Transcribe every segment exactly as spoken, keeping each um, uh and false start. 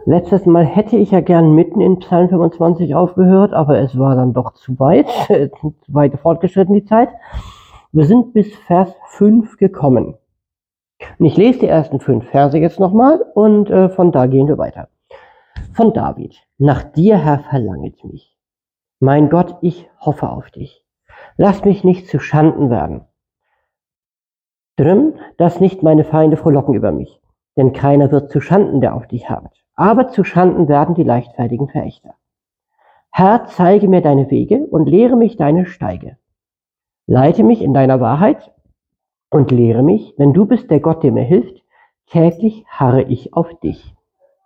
Letztes Mal hätte ich ja gern mitten in Psalm fünfundzwanzig aufgehört, aber es war dann doch zu weit, zu weit fortgeschritten die Zeit. Wir sind bis Vers fünf gekommen. Und ich lese die ersten fünf Verse jetzt nochmal und äh, von da gehen wir weiter. Von David. Nach dir, Herr, verlanget mich. Mein Gott, ich hoffe auf dich. Lass mich nicht zu Schanden werden. Drin, dass nicht meine Feinde frohlocken über mich. Denn keiner wird zu Schanden, der auf dich harrt. Aber zu Schanden werden die leichtfertigen Verächter. Herr, zeige mir deine Wege und lehre mich deine Steige. Leite mich in deiner Wahrheit und lehre mich, denn du bist der Gott, der mir hilft. Täglich harre ich auf dich.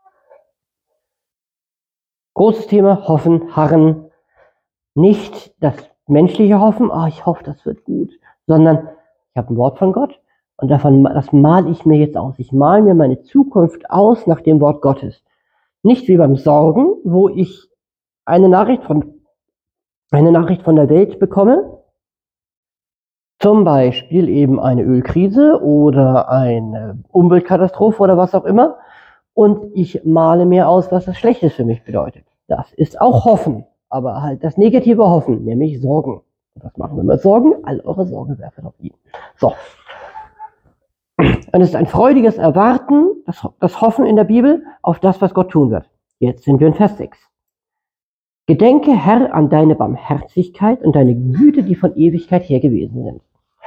Großes Thema, Hoffen, Harren. Nicht das menschliche Hoffen, oh, ich hoffe, das wird gut, sondern ich habe ein Wort von Gott und davon, das male ich mir jetzt aus. Ich male mir meine Zukunft aus nach dem Wort Gottes. Nicht wie beim Sorgen, wo ich eine Nachricht von, eine Nachricht von der Welt bekomme, zum Beispiel eben eine Ölkrise oder eine Umweltkatastrophe oder was auch immer, und ich male mir aus, was das Schlechtes für mich bedeutet. Das ist auch Hoffen, aber halt das negative Hoffen, nämlich Sorgen. Und was machen wir mit Sorgen? All eure Sorgen werfen auf ihn. So. Und es ist ein freudiges Erwarten, das, das Hoffen in der Bibel, auf das, was Gott tun wird. Jetzt sind wir in Vers sechs. Gedenke, Herr, an deine Barmherzigkeit und deine Güte, die von Ewigkeit her gewesen sind.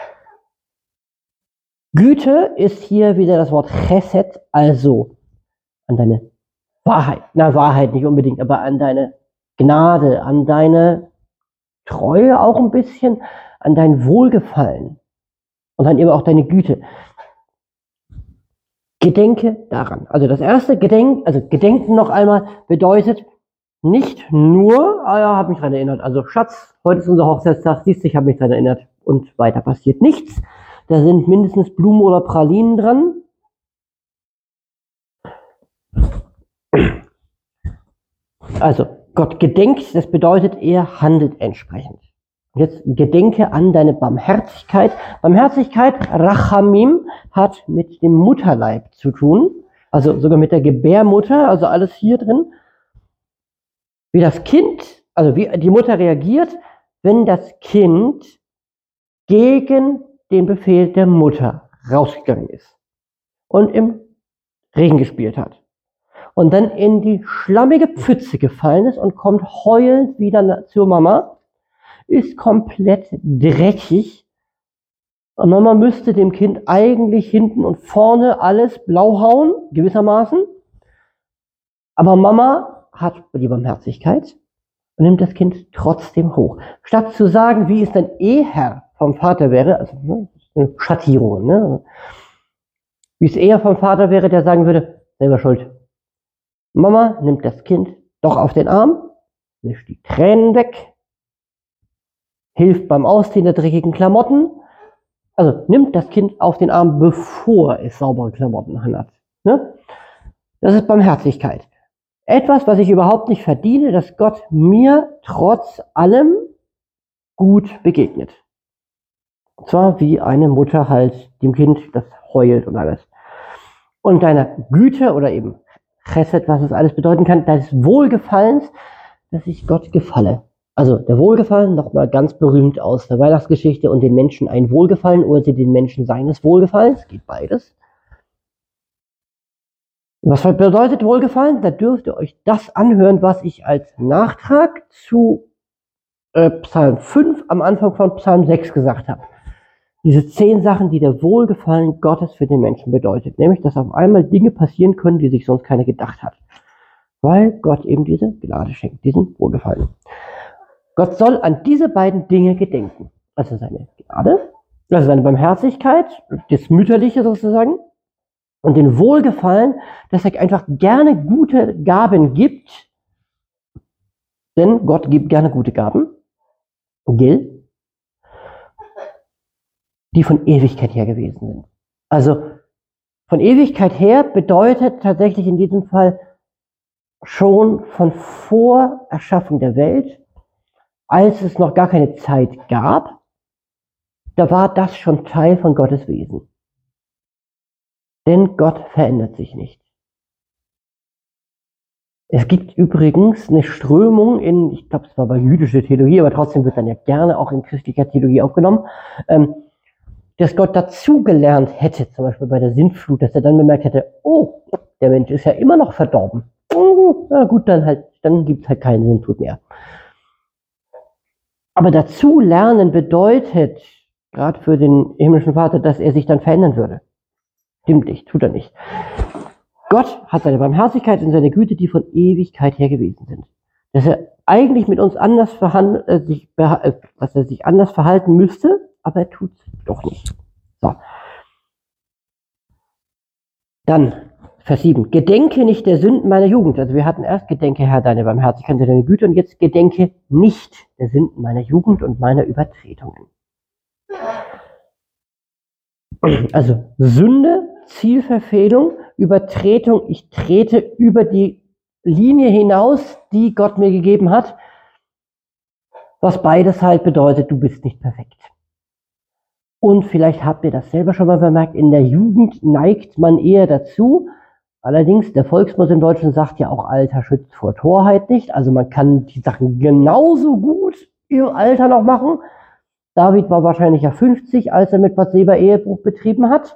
Güte ist hier wieder das Wort Chesed, also an deine Wahrheit. Na, Wahrheit nicht unbedingt, aber an deine Gnade, an deine Treue auch ein bisschen, an dein Wohlgefallen und dann eben auch deine Güte. Gedenke daran. Also das erste Gedenk, also Gedenken noch einmal bedeutet nicht nur, ah ja, habe mich daran erinnert, also Schatz, heute ist unser Hochzeitstag, siehst du, ich habe mich daran erinnert und weiter passiert nichts. Da sind mindestens Blumen oder Pralinen dran. Also Gott gedenkt, das bedeutet, er handelt entsprechend. Jetzt gedenke an deine Barmherzigkeit. Barmherzigkeit, Rachamim, hat mit dem Mutterleib zu tun, also sogar mit der Gebärmutter, also alles hier drin. Wie das Kind, also wie die Mutter reagiert, wenn das Kind gegen den Befehl der Mutter rausgegangen ist und im Regen gespielt hat und dann in die schlammige Pfütze gefallen ist und kommt heulend wieder zur Mama, ist komplett dreckig und Mama müsste dem Kind eigentlich hinten und vorne alles blau hauen, gewissermaßen, aber Mama hat die Barmherzigkeit und nimmt das Kind trotzdem hoch. Statt zu sagen, wie es denn eher vom Vater wäre, also ne, eine Schattierung, ne, wie es eher vom Vater wäre, der sagen würde, selber schuld. Mama nimmt das Kind doch auf den Arm, wischt die Tränen weg, hilft beim Ausziehen der dreckigen Klamotten, also nimmt das Kind auf den Arm, bevor es saubere Klamotten anhat. Ne? Das ist Barmherzigkeit. Etwas, was ich überhaupt nicht verdiene, dass Gott mir trotz allem gut begegnet. Und zwar wie eine Mutter halt dem Kind, das heult und alles. Und deiner Güte oder eben Chesed, was es alles bedeuten kann, des Wohlgefallens, dass ich Gott gefalle. Also der Wohlgefallen, nochmal ganz berühmt aus der Weihnachtsgeschichte, und den Menschen ein Wohlgefallen oder sie den Menschen seines Wohlgefallens, geht beides. Was bedeutet Wohlgefallen? Da dürft ihr euch das anhören, was ich als Nachtrag zu äh, Psalm fünf am Anfang von Psalm sechs gesagt habe. Diese zehn Sachen, die der Wohlgefallen Gottes für den Menschen bedeutet. Nämlich, dass auf einmal Dinge passieren können, die sich sonst keiner gedacht hat. Weil Gott eben diese Gnade schenkt, diesen Wohlgefallen. Gott soll an diese beiden Dinge gedenken. Also seine Gnade, also seine Barmherzigkeit, das Mütterliche sozusagen, und den Wohlgefallen, dass er einfach gerne gute Gaben gibt. Denn Gott gibt gerne gute Gaben. Gell? Die von Ewigkeit her gewesen sind. Also von Ewigkeit her bedeutet tatsächlich in diesem Fall schon von vor Erschaffung der Welt, als es noch gar keine Zeit gab, da war das schon Teil von Gottes Wesen. Denn Gott verändert sich nicht. Es gibt übrigens eine Strömung in, ich glaube, es war bei jüdischer Theologie, aber trotzdem wird dann ja gerne auch in christlicher Theologie aufgenommen, ähm, dass Gott dazugelernt hätte, zum Beispiel bei der Sintflut, dass er dann bemerkt hätte, oh, der Mensch ist ja immer noch verdorben. Oh, na gut, dann halt, dann gibt es halt keine Sintflut mehr. Aber dazulernen bedeutet, gerade für den himmlischen Vater, dass er sich dann verändern würde. Stimmt nicht, tut er nicht. Gott hat seine Barmherzigkeit und seine Güte, die von Ewigkeit her gewesen sind. Dass er eigentlich mit uns anders verhandeln, äh, sich, äh, dass er sich anders verhalten müsste, aber er tut es doch nicht. So. Dann, Vers sieben. Gedenke nicht der Sünden meiner Jugend. Also wir hatten erst, gedenke Herr deine Barmherzigkeit und deine Güte, und jetzt gedenke nicht der Sünden meiner Jugend und meiner Übertretungen. Also Sünde, Zielverfehlung, Übertretung, ich trete über die Linie hinaus, die Gott mir gegeben hat, was beides halt bedeutet, du bist nicht perfekt. Und vielleicht habt ihr das selber schon mal bemerkt, in der Jugend neigt man eher dazu, allerdings der Volksmund im Deutschen sagt ja auch, Alter schützt vor Torheit nicht, also man kann die Sachen genauso gut im Alter noch machen. David war wahrscheinlich ja fünfzig, als er mit Bathseba Ehebruch betrieben hat.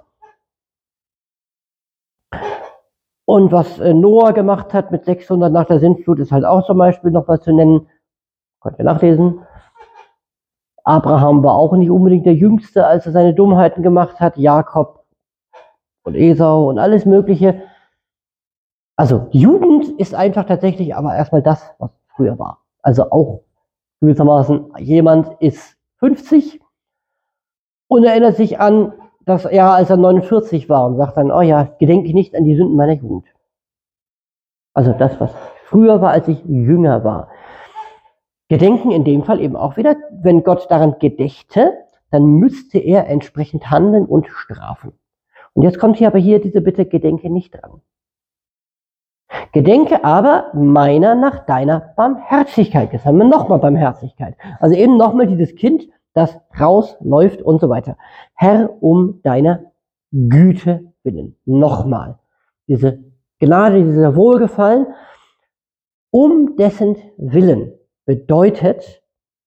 Und was Noah gemacht hat mit sechshundert nach der Sintflut, ist halt auch zum Beispiel noch was zu nennen. Könnt ihr nachlesen. Abraham war auch nicht unbedingt der Jüngste, als er seine Dummheiten gemacht hat. Jakob und Esau und alles Mögliche. Also Jugend ist einfach tatsächlich aber erstmal das, was früher war. Also auch gewissermaßen, jemand ist fünfzig und erinnert sich an das Jahr, als er neunundvierzig war, und sagt dann, oh ja, gedenke ich nicht an die Sünden meiner Jugend. Also das, was früher war, als ich jünger war. Gedenken in dem Fall eben auch wieder, wenn Gott daran gedächte, dann müsste er entsprechend handeln und strafen. Und jetzt kommt hier aber hier diese Bitte, gedenke nicht dran. Gedenke aber meiner nach deiner Barmherzigkeit. Jetzt haben wir nochmal Barmherzigkeit. Also eben nochmal dieses Kind, das rausläuft und so weiter. Herr, um deiner Güte willen. Nochmal. Diese Gnade, dieser Wohlgefallen, um dessen Willen bedeutet,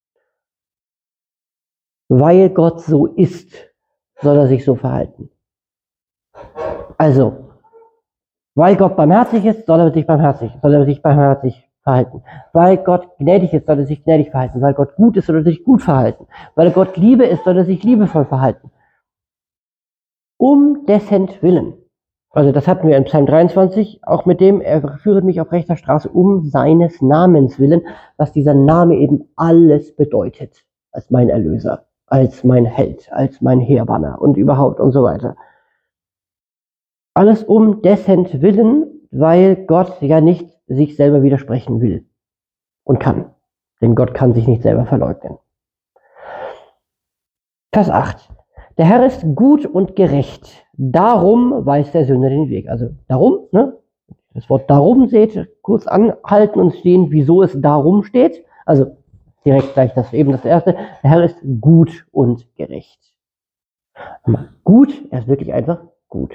weil Gott so ist, soll er sich so verhalten. Also, weil Gott barmherzig ist, soll er sich barmherzig, soll er sich barmherzig verhalten. Weil Gott gnädig ist, soll er sich gnädig verhalten. Weil Gott gut ist, soll er sich gut verhalten. Weil Gott Liebe ist, soll er sich liebevoll verhalten. Um dessen Willen. Also das hatten wir in Psalm dreiundzwanzig, auch mit dem, er führet mich auf rechter Straße um seines Namens willen, was dieser Name eben alles bedeutet. Als mein Erlöser, als mein Held, als mein Heerbanner und überhaupt und so weiter. Alles um dessen Willen, weil Gott ja nicht sich selber widersprechen will und kann. Denn Gott kann sich nicht selber verleugnen. Vers acht. Der Herr ist gut und gerecht. Darum weist der Sünder den Weg. Also darum, ne? Das Wort darum seht, kurz anhalten und stehen, wieso es darum steht. Also direkt gleich das eben das erste. Der Herr ist gut und gerecht. Gut, er ist wirklich einfach gut.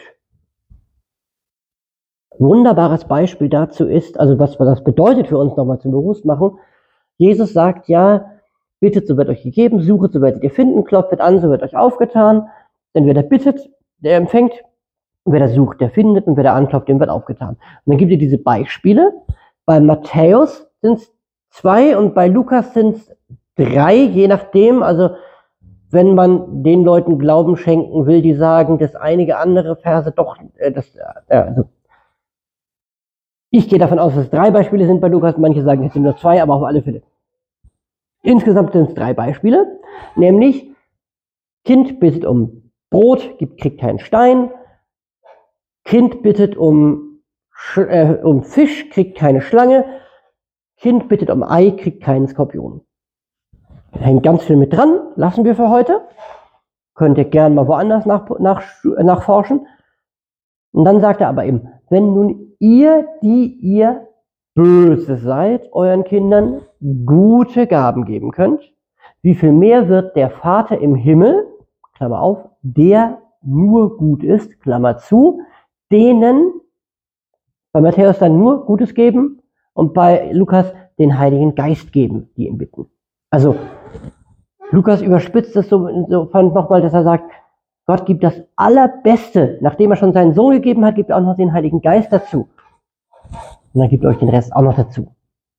Wunderbares Beispiel dazu ist, also was das bedeutet für uns nochmal zum Bewusstmachen. Jesus sagt ja, bittet, so wird euch gegeben, suchet, so werdet ihr finden, klopft an, so wird euch aufgetan. Denn wer da bittet, der empfängt, und wer da sucht, der findet, und wer da anklopft, dem wird aufgetan. Und dann gibt ihr diese Beispiele. Bei Matthäus sind es zwei und bei Lukas sind es drei, je nachdem. Also wenn man den Leuten Glauben schenken will, die sagen, dass einige andere Verse doch, äh, das, äh, also ich gehe davon aus, dass es drei Beispiele sind bei Lukas, manche sagen, es sind nur zwei, aber auf alle Fälle. Insgesamt sind es drei Beispiele, nämlich Kind bittet um Brot, gibt, kriegt keinen Stein, Kind bittet um, äh, um Fisch, kriegt keine Schlange, Kind bittet um Ei, kriegt keinen Skorpion. Da hängt ganz viel mit dran, lassen wir für heute. Könnt ihr gerne mal woanders nach, nach, nachforschen. Und dann sagt er aber eben, wenn nun ihr, die ihr böse seid, euren Kindern gute Gaben geben könnt, wie viel mehr wird der Vater im Himmel, Klammer auf, der nur gut ist, Klammer zu, denen bei Matthäus dann nur Gutes geben, und bei Lukas den Heiligen Geist geben, die ihn bitten. Also Lukas überspitzt es so insofern nochmal, dass er sagt, Gott gibt das Allerbeste, nachdem er schon seinen Sohn gegeben hat, gibt er auch noch den Heiligen Geist dazu. Und dann gibt er euch den Rest auch noch dazu.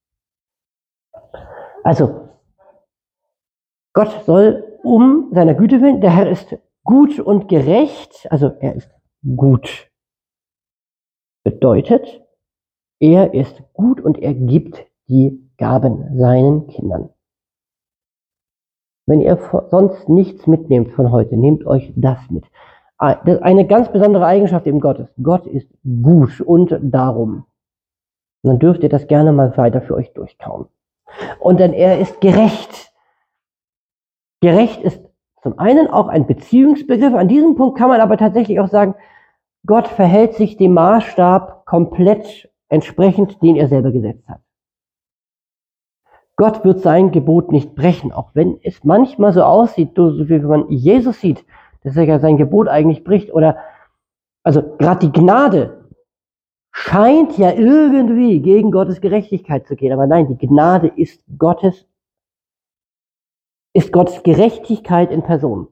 Also, Gott soll um seiner Güte willen, der Herr ist gut und gerecht, also er ist gut. Bedeutet, er ist gut und er gibt die Gaben seinen Kindern. Wenn ihr sonst nichts mitnehmt von heute, nehmt euch das mit. Eine ganz besondere Eigenschaft eben Gottes. Gott ist gut und darum. Und dann dürft ihr das gerne mal weiter für euch durchkauen. Und denn er ist gerecht. Gerecht ist zum einen auch ein Beziehungsbegriff. An diesem Punkt kann man aber tatsächlich auch sagen, Gott verhält sich dem Maßstab komplett entsprechend, den er selber gesetzt hat. Gott wird sein Gebot nicht brechen, auch wenn es manchmal so aussieht, so wie man Jesus sieht, dass er ja sein Gebot eigentlich bricht. Oder, also gerade die Gnade scheint ja irgendwie gegen Gottes Gerechtigkeit zu gehen. Aber nein, die Gnade ist Gottes, ist Gottes Gerechtigkeit in Person.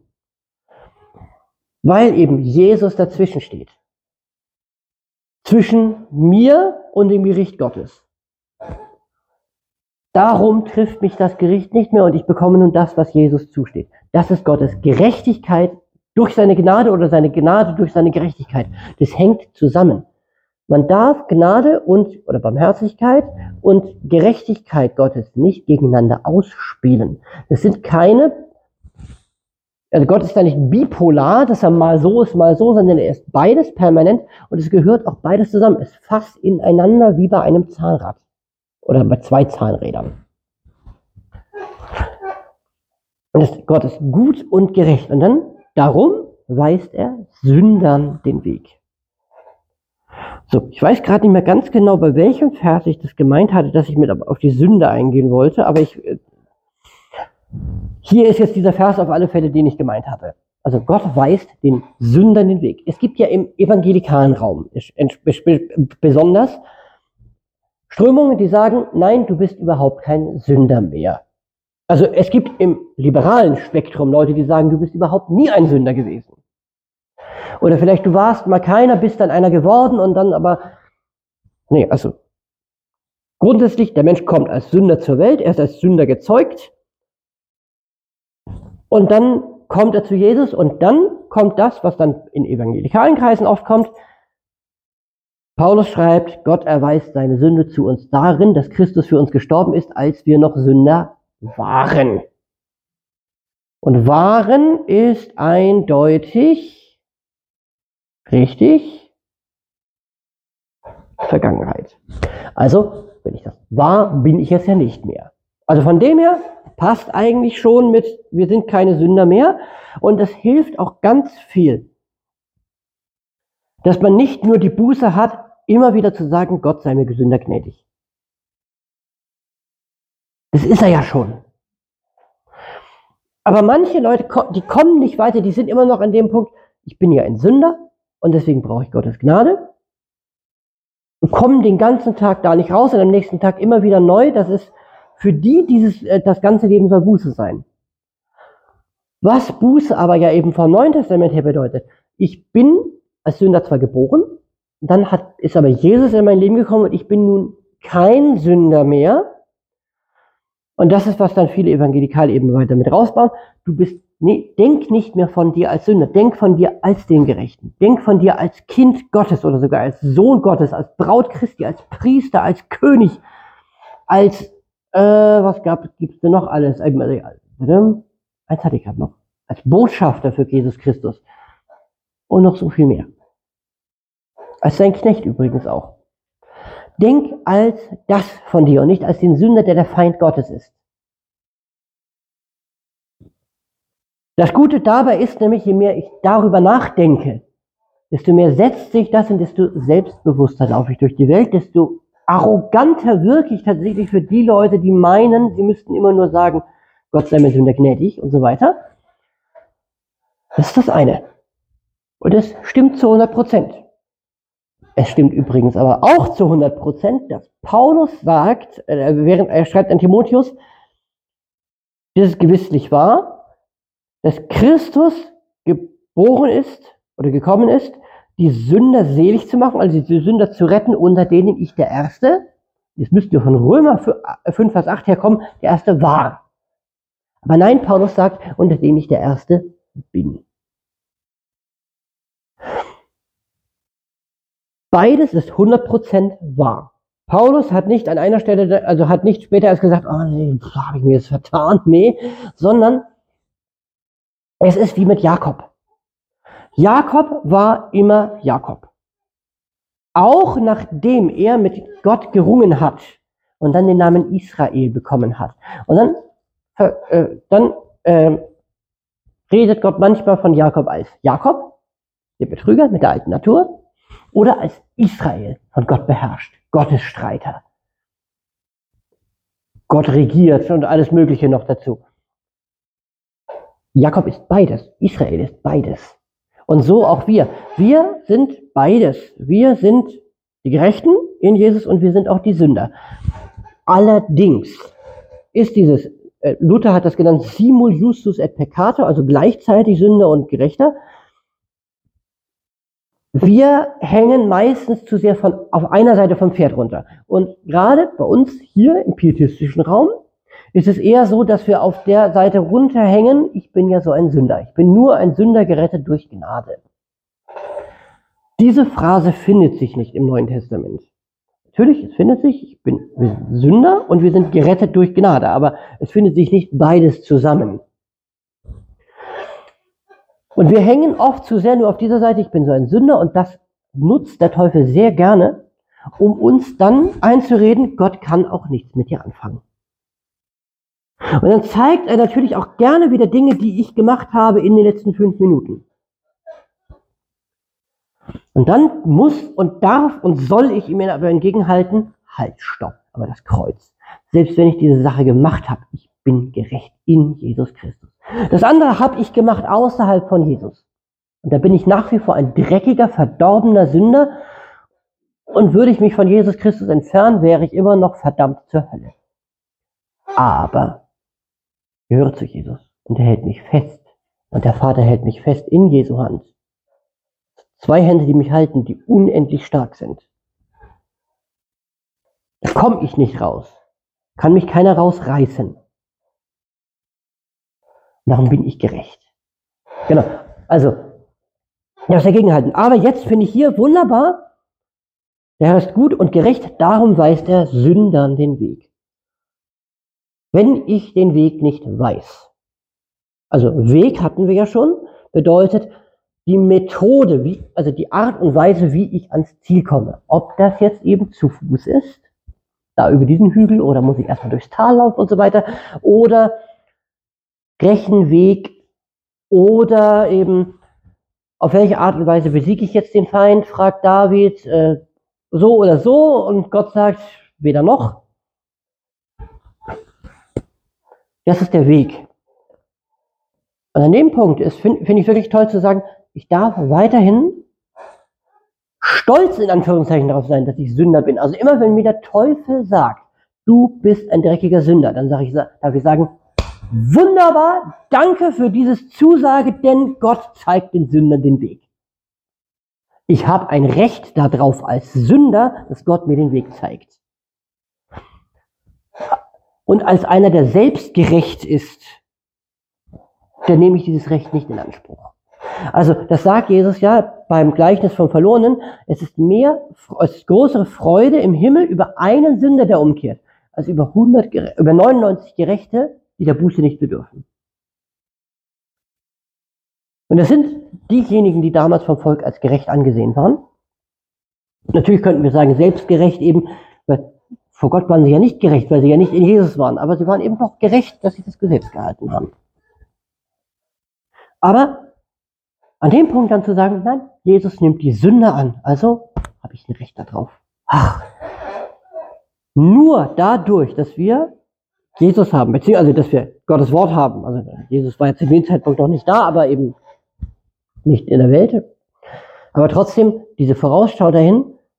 Weil eben Jesus dazwischen steht. Zwischen mir und dem Gericht Gottes. Darum trifft mich das Gericht nicht mehr und ich bekomme nun das, was Jesus zusteht. Das ist Gottes Gerechtigkeit durch seine Gnade oder seine Gnade durch seine Gerechtigkeit. Das hängt zusammen. Man darf Gnade und oder Barmherzigkeit und Gerechtigkeit Gottes nicht gegeneinander ausspielen. Das sind keine, also Gott ist da nicht bipolar, dass er mal so ist, mal so, sondern er ist beides permanent und es gehört auch beides zusammen. Es fasst ineinander wie bei einem Zahnrad. Oder bei zwei Zahnrädern. Und das, Gott ist gut und gerecht. Und dann, darum weist er Sündern den Weg. So, ich weiß gerade nicht mehr ganz genau, bei welchem Vers ich das gemeint hatte, dass ich mit auf die Sünde eingehen wollte, aber ich, hier ist jetzt dieser Vers auf alle Fälle, den ich gemeint hatte. Also Gott weist den Sündern den Weg. Es gibt ja im evangelikalen Raum besonders Strömungen, die sagen, nein, du bist überhaupt kein Sünder mehr. Also es gibt im liberalen Spektrum Leute, die sagen, du bist überhaupt nie ein Sünder gewesen. Oder vielleicht du warst mal keiner, bist dann einer geworden und dann aber, nee, also grundsätzlich, der Mensch kommt als Sünder zur Welt, er ist als Sünder gezeugt und dann kommt er zu Jesus und dann kommt das, was dann in evangelikalen Kreisen oft kommt. Paulus schreibt, Gott erweist seine Sünde zu uns darin, dass Christus für uns gestorben ist, als wir noch Sünder waren. Und waren ist eindeutig, richtig, Vergangenheit. Also, wenn ich das war, bin ich es ja nicht mehr. Also von dem her passt eigentlich schon mit, wir sind keine Sünder mehr. Und das hilft auch ganz viel, dass man nicht nur die Buße hat, immer wieder zu sagen, Gott sei mir Sünder gnädig. Das ist er ja schon. Aber manche Leute, die kommen nicht weiter, die sind immer noch an dem Punkt, ich bin ja ein Sünder und deswegen brauche ich Gottes Gnade. Und kommen den ganzen Tag da nicht raus und am nächsten Tag immer wieder neu. Das ist für die, dieses, das ganze Leben soll Buße sein. Was Buße aber ja eben vom Neuen Testament her bedeutet, ich bin als Sünder zwar geboren, dann hat, ist aber Jesus in mein Leben gekommen und ich bin nun kein Sünder mehr. Und das ist, was dann viele Evangelikale eben weiter mit rausbauen. Du bist, nee, denk nicht mehr von dir als Sünder, denk von dir als den Gerechten. Denk von dir als Kind Gottes oder sogar als Sohn Gottes, als Braut Christi, als Priester, als König, als, äh, was gab, gibt's denn noch alles? Eins hatte ich gerade noch. Als Botschafter für Jesus Christus. Und noch so viel mehr. Als sein Knecht übrigens auch. Denk als das von dir und nicht als den Sünder, der der Feind Gottes ist. Das Gute dabei ist nämlich, je mehr ich darüber nachdenke, desto mehr setzt sich das und desto selbstbewusster laufe ich durch die Welt, desto arroganter wirke ich tatsächlich für die Leute, die meinen, sie müssten immer nur sagen, Gott sei mir Sünder gnädig und so weiter. Das ist das eine. Und das stimmt zu hundert Prozent. Es stimmt übrigens aber auch zu hundert Prozent, dass Paulus sagt, äh, während er schreibt an Timotheus, dass es gewisslich wahr, dass Christus geboren ist oder gekommen ist, die Sünder selig zu machen, also die Sünder zu retten, unter denen ich der Erste, das müsste von Römer fünf, Vers acht herkommen, der Erste war. Aber nein, Paulus sagt, unter denen ich der Erste bin. Beides ist hundert Prozent wahr. Paulus hat nicht an einer Stelle, also hat nicht später erst gesagt, oh nee, habe ich mir jetzt vertan, nee, sondern es ist wie mit Jakob. Jakob war immer Jakob. Auch nachdem er mit Gott gerungen hat und dann den Namen Israel bekommen hat. Und dann, äh, dann äh, redet Gott manchmal von Jakob als Jakob, der Betrüger mit der alten Natur, oder als Israel, von Gott beherrscht, Gottes Streiter. Gott regiert und alles Mögliche noch dazu. Jakob ist beides, Israel ist beides. Und so auch wir. Wir sind beides. Wir sind die Gerechten in Jesus und wir sind auch die Sünder. Allerdings ist dieses, äh, Luther hat das genannt, simul justus et peccator, also gleichzeitig Sünder und Gerechter. Wir hängen meistens zu sehr von, auf einer Seite vom Pferd runter. Und gerade bei uns hier im pietistischen Raum ist es eher so, dass wir auf der Seite runterhängen, ich bin ja so ein Sünder. Ich bin nur ein Sünder gerettet durch Gnade. Diese Phrase findet sich nicht im Neuen Testament. Natürlich, es findet sich, ich bin, wir sind Sünder und wir sind gerettet durch Gnade, aber es findet sich nicht beides zusammen. Und wir hängen oft zu sehr nur auf dieser Seite, ich bin so ein Sünder, und das nutzt der Teufel sehr gerne, um uns dann einzureden, Gott kann auch nichts mit dir anfangen. Und dann zeigt er natürlich auch gerne wieder Dinge, die ich gemacht habe in den letzten fünf Minuten. Und dann muss und darf und soll ich ihm aber entgegenhalten, halt, stopp, aber das Kreuz. Selbst wenn ich diese Sache gemacht habe, ich bin gerecht in Jesus Christus. Das andere habe ich gemacht außerhalb von Jesus. Und da bin ich nach wie vor ein dreckiger, verdorbener Sünder. Und würde ich mich von Jesus Christus entfernen, wäre ich immer noch verdammt zur Hölle. Aber ich gehöre zu Jesus und er hält mich fest. Und der Vater hält mich fest in Jesu Hand. Zwei Hände, die mich halten, die unendlich stark sind. Da komme ich nicht raus. Kann mich keiner rausreißen. Darum bin ich gerecht. Genau. Also, das dagegenhalten. Aber jetzt finde ich hier wunderbar, der Herr ist gut und gerecht, darum weist er Sündern den Weg. Wenn ich den Weg nicht weiß, also Weg hatten wir ja schon, bedeutet die Methode, wie, also die Art und Weise, wie ich ans Ziel komme. Ob das jetzt eben zu Fuß ist, da über diesen Hügel, oder muss ich erstmal durchs Tal laufen und so weiter, oder Rechenweg, oder eben auf welche Art und Weise besiege ich jetzt den Feind, fragt David, äh, so oder so, und Gott sagt, weder noch. Das ist der Weg. Und an dem Punkt ist, finde find ich wirklich toll zu sagen, ich darf weiterhin stolz in Anführungszeichen darauf sein, dass ich Sünder bin. Also immer wenn mir der Teufel sagt, du bist ein dreckiger Sünder, dann sage ich, darf ich sagen, wunderbar, danke für dieses Zusage, denn Gott zeigt den Sündern den Weg. Ich habe ein Recht darauf als Sünder, dass Gott mir den Weg zeigt. Und als einer, der selbst gerecht ist, dann nehme ich dieses Recht nicht in Anspruch. Also das sagt Jesus ja beim Gleichnis vom Verlorenen, es ist mehr, es ist größere Freude im Himmel über einen Sünder, der umkehrt, als über, hundert, über neunundneunzig Gerechte, die der Buße nicht bedürfen. Und das sind diejenigen, die damals vom Volk als gerecht angesehen waren. Natürlich könnten wir sagen, selbstgerecht eben, weil vor Gott waren sie ja nicht gerecht, weil sie ja nicht in Jesus waren, aber sie waren eben noch gerecht, dass sie das Gesetz gehalten haben. Aber an dem Punkt dann zu sagen, nein, Jesus nimmt die Sünder an, also habe ich ein Recht darauf. Ach, nur dadurch, dass wir Jesus haben, beziehungsweise dass wir Gottes Wort haben, also Jesus war ja zu dem Zeitpunkt noch nicht da, aber eben nicht in der Welt, aber trotzdem diese Vorausschau dahin,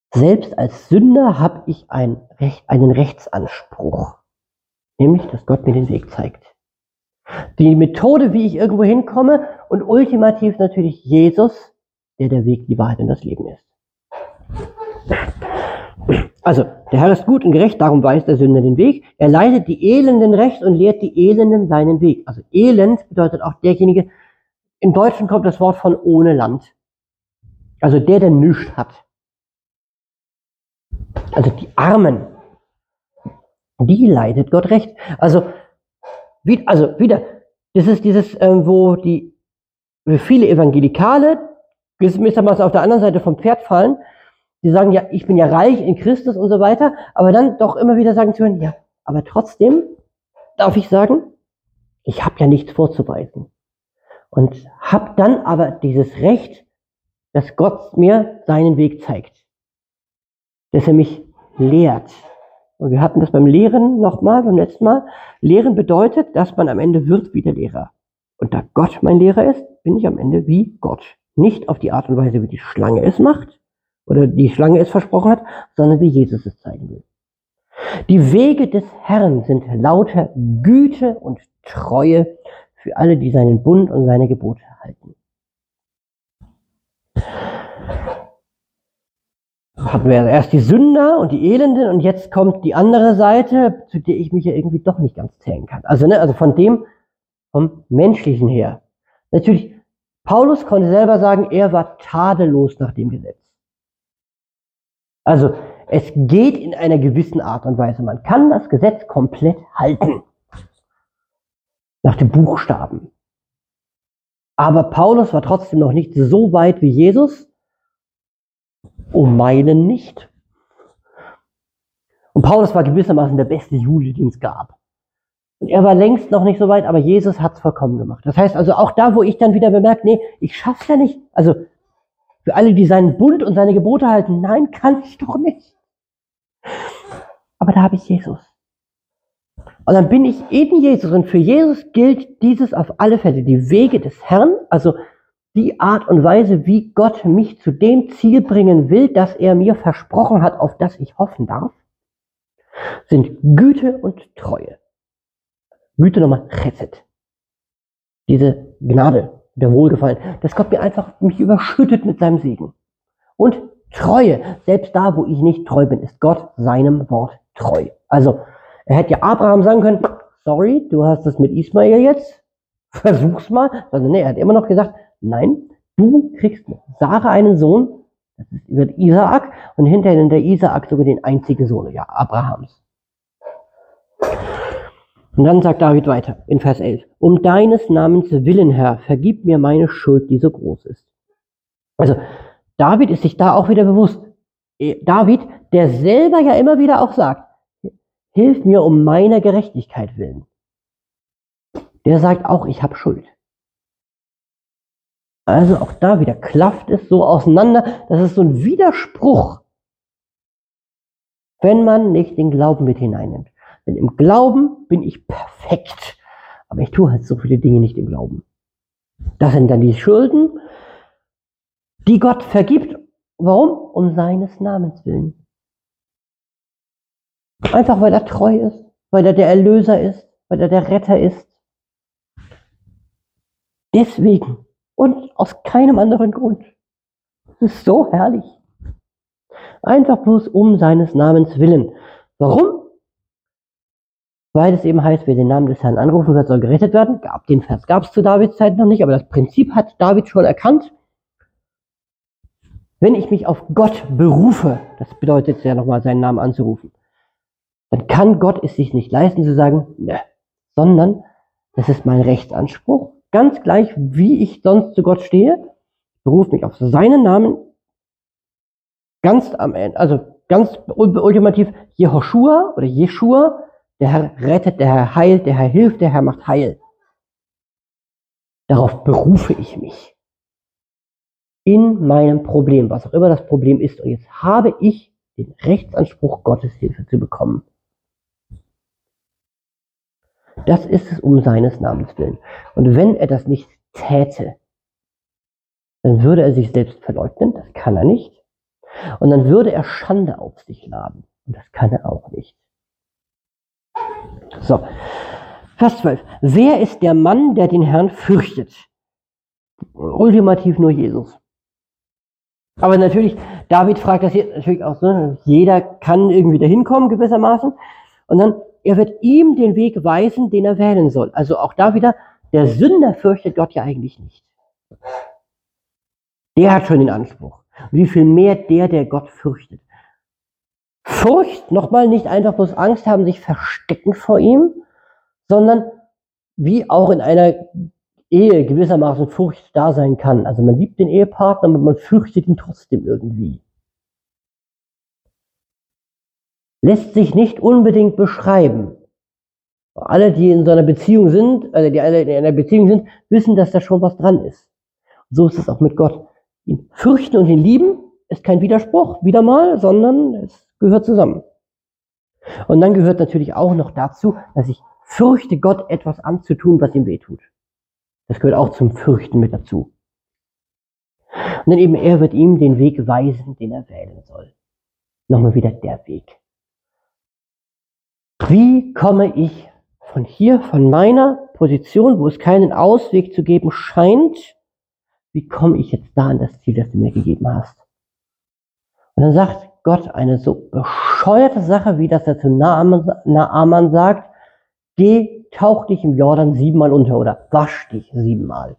Selbst als Sünder habe ich ein Recht, einen Rechtsanspruch, nämlich, dass Gott mir den Weg zeigt. Die Methode, wie ich irgendwo hinkomme, und ultimativ natürlich Jesus, der der Weg, die Wahrheit und das Leben ist. Also, der Herr ist gut und gerecht, darum weist der Sünder den Weg. Er leitet die Elenden recht und lehrt die Elenden seinen Weg. Also Elend bedeutet auch derjenige, im Deutschen kommt das Wort von ohne Land. Also der, der nichts hat. Also die Armen, die leitet Gott recht. Also, wie, also wieder, das ist dieses, ähm, wo die viele Evangelikale gewissermaßen auf der anderen Seite vom Pferd fallen. Die sagen, ja, ich bin ja reich in Christus und so weiter, aber dann doch immer wieder sagen zu können, ja, aber trotzdem darf ich sagen, ich habe ja nichts vorzuweisen. Und habe dann aber dieses Recht, dass Gott mir seinen Weg zeigt. Dass er mich lehrt. Und wir hatten das beim Lehren nochmal, beim letzten Mal. Lehren bedeutet, dass man am Ende wird wie der Lehrer. Und da Gott mein Lehrer ist, bin ich am Ende wie Gott. Nicht auf die Art und Weise, wie die Schlange es macht, oder die Schlange es versprochen hat, sondern wie Jesus es zeigen will. Die Wege des Herrn sind lauter Güte und Treue für alle, die seinen Bund und seine Gebote halten. Hatten wir erst die Sünder und die Elenden und jetzt kommt die andere Seite, zu der ich mich ja irgendwie doch nicht ganz zählen kann. Also, ne, also von dem, vom Menschlichen her. Natürlich, Paulus konnte selber sagen, er war tadellos nach dem Gesetz. Also, es geht in einer gewissen Art und Weise. Man kann das Gesetz komplett halten. Nach dem Buchstaben. Aber Paulus war trotzdem noch nicht so weit wie Jesus. Um meinen nicht. Und Paulus war gewissermaßen der beste Jude, den es gab. Und er war längst noch nicht so weit, aber Jesus hat es vollkommen gemacht. Das heißt also auch da, wo ich dann wieder bemerke, nee, ich schaff's ja nicht. Also für alle, die seinen Bund und seine Gebote halten, nein, kann ich doch nicht. Aber da habe ich Jesus. Und dann bin ich in Jesus und für Jesus gilt dieses auf alle Fälle. Die Wege des Herrn, also die Art und Weise, wie Gott mich zu dem Ziel bringen will, das er mir versprochen hat, auf das ich hoffen darf, sind Güte und Treue. Güte nochmal, Chesed. Diese Gnade, der Wohlgefallen, dass Gott mir einfach mich überschüttet mit seinem Segen. Und Treue, selbst da, wo ich nicht treu bin, ist Gott seinem Wort treu. Also, er hätte ja Abraham sagen können, sorry, du hast das mit Ismael jetzt, versuch's mal. Sondern nee, er hat immer noch gesagt, nein, du kriegst mit Sarah einen Sohn, das wird Isaak, und hinterher nennt der Isaak sogar den einzigen Sohn, ja, Abrahams. Und dann sagt David weiter, in Vers elf, um deines Namens willen, Herr, vergib mir meine Schuld, die so groß ist. Also, David ist sich da auch wieder bewusst. David, der selber ja immer wieder auch sagt, hilf mir um meiner Gerechtigkeit willen. Der sagt auch, ich habe Schuld. Also auch da wieder klafft es so auseinander, das ist so ein Widerspruch, wenn man nicht den Glauben mit hineinnimmt. Denn im Glauben bin ich perfekt, aber ich tue halt so viele Dinge nicht im Glauben. Das sind dann die Schulden, die Gott vergibt. Warum? Um seines Namens willen. Einfach weil er treu ist, weil er der Erlöser ist, weil er der Retter ist. Deswegen. Und aus keinem anderen Grund. Das ist so herrlich. Einfach bloß um seines Namens willen. Warum? Weil es eben heißt, wer den Namen des Herrn anrufen wird, soll gerettet werden. Gab, den Vers gab es zu Davids Zeit noch nicht, aber das Prinzip hat David schon erkannt. Wenn ich mich auf Gott berufe, das bedeutet ja nochmal, seinen Namen anzurufen, dann kann Gott es sich nicht leisten zu sagen, ne, sondern das ist mein Rechtsanspruch. Ganz gleich, wie ich sonst zu Gott stehe, berufe mich auf seinen Namen, ganz am Ende, also ganz ultimativ Jehoshua oder Jeschua, der Herr rettet, der Herr heilt, der Herr hilft, der Herr macht heil. Darauf berufe ich mich. In meinem Problem, was auch immer das Problem ist. Und jetzt habe ich den Rechtsanspruch, Gottes Hilfe zu bekommen. Das ist es um seines Namens willen. Und wenn er das nicht täte, dann würde er sich selbst verleugnen. Das kann er nicht. Und dann würde er Schande auf sich laden. Und das kann er auch nicht. So, Vers zwölf. Wer ist der Mann, der den Herrn fürchtet? Ultimativ nur Jesus. Aber natürlich, David fragt das hier natürlich auch so, jeder kann irgendwie dahin kommen gewissermaßen. Und dann, er wird ihm den Weg weisen, den er wählen soll. Also auch da wieder, der Sünder fürchtet Gott ja eigentlich nicht. Der hat schon den Anspruch. Wie viel mehr der, der Gott fürchtet. Furcht, nochmal, nicht einfach bloß Angst haben, sich verstecken vor ihm, sondern wie auch in einer Ehe gewissermaßen Furcht da sein kann. Also man liebt den Ehepartner, aber man fürchtet ihn trotzdem irgendwie. Lässt sich nicht unbedingt beschreiben. Alle, die in so einer Beziehung sind, also die alle in einer Beziehung sind, wissen, dass da schon was dran ist. So ist es auch mit Gott. Ihn fürchten und ihn lieben ist kein Widerspruch, wieder mal, sondern es gehört zusammen. Und dann gehört natürlich auch noch dazu, dass ich fürchte, Gott etwas anzutun, was ihm wehtut. Das gehört auch zum Fürchten mit dazu. Und dann eben, er wird ihm den Weg weisen, den er wählen soll. Nochmal wieder der Weg. Wie komme ich von hier, von meiner Position, wo es keinen Ausweg zu geben scheint, wie komme ich jetzt da an das Ziel, das du mir gegeben hast? Und dann sagt Gott eine so bescheuerte Sache, wie dass er zu Naaman sagt, geh, tauch dich im Jordan siebenmal unter oder wasch dich siebenmal.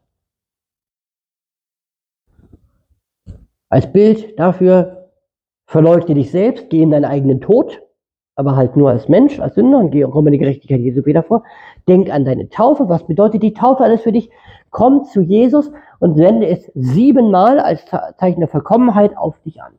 Als Bild dafür, verleugne dich selbst, geh in deinen eigenen Tod, aber halt nur als Mensch, als Sünder und geh auch immer die Gerechtigkeit Jesu wieder vor. Denk an deine Taufe. Was bedeutet die Taufe alles für dich? Komm zu Jesus und sende es siebenmal als Zeichen der Vollkommenheit auf dich an.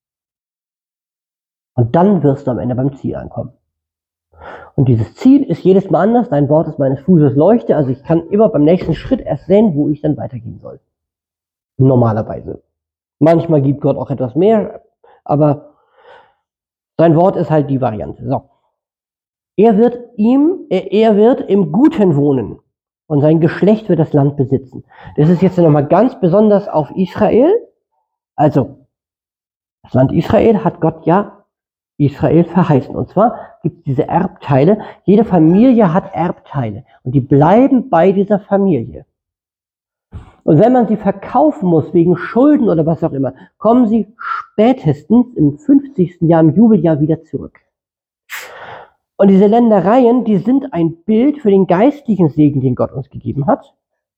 Und dann wirst du am Ende beim Ziel ankommen. Und dieses Ziel ist jedes Mal anders. Dein Wort ist meines Fußes Leuchte. Also ich kann immer beim nächsten Schritt erst sehen, wo ich dann weitergehen soll. Normalerweise. Manchmal gibt Gott auch etwas mehr, aber sein Wort ist halt die Variante. So. Er wird ihm, er wird im Guten wohnen und sein Geschlecht wird das Land besitzen. Das ist jetzt nochmal ganz besonders auf Israel. Also, das Land Israel hat Gott ja Israel verheißen. Und zwar gibt es diese Erbteile. Jede Familie hat Erbteile und die bleiben bei dieser Familie. Und wenn man sie verkaufen muss wegen Schulden oder was auch immer, kommen sie spätestens im fünfzigsten Jahr, im Jubeljahr wieder zurück. Und diese Ländereien, die sind ein Bild für den geistlichen Segen, den Gott uns gegeben hat.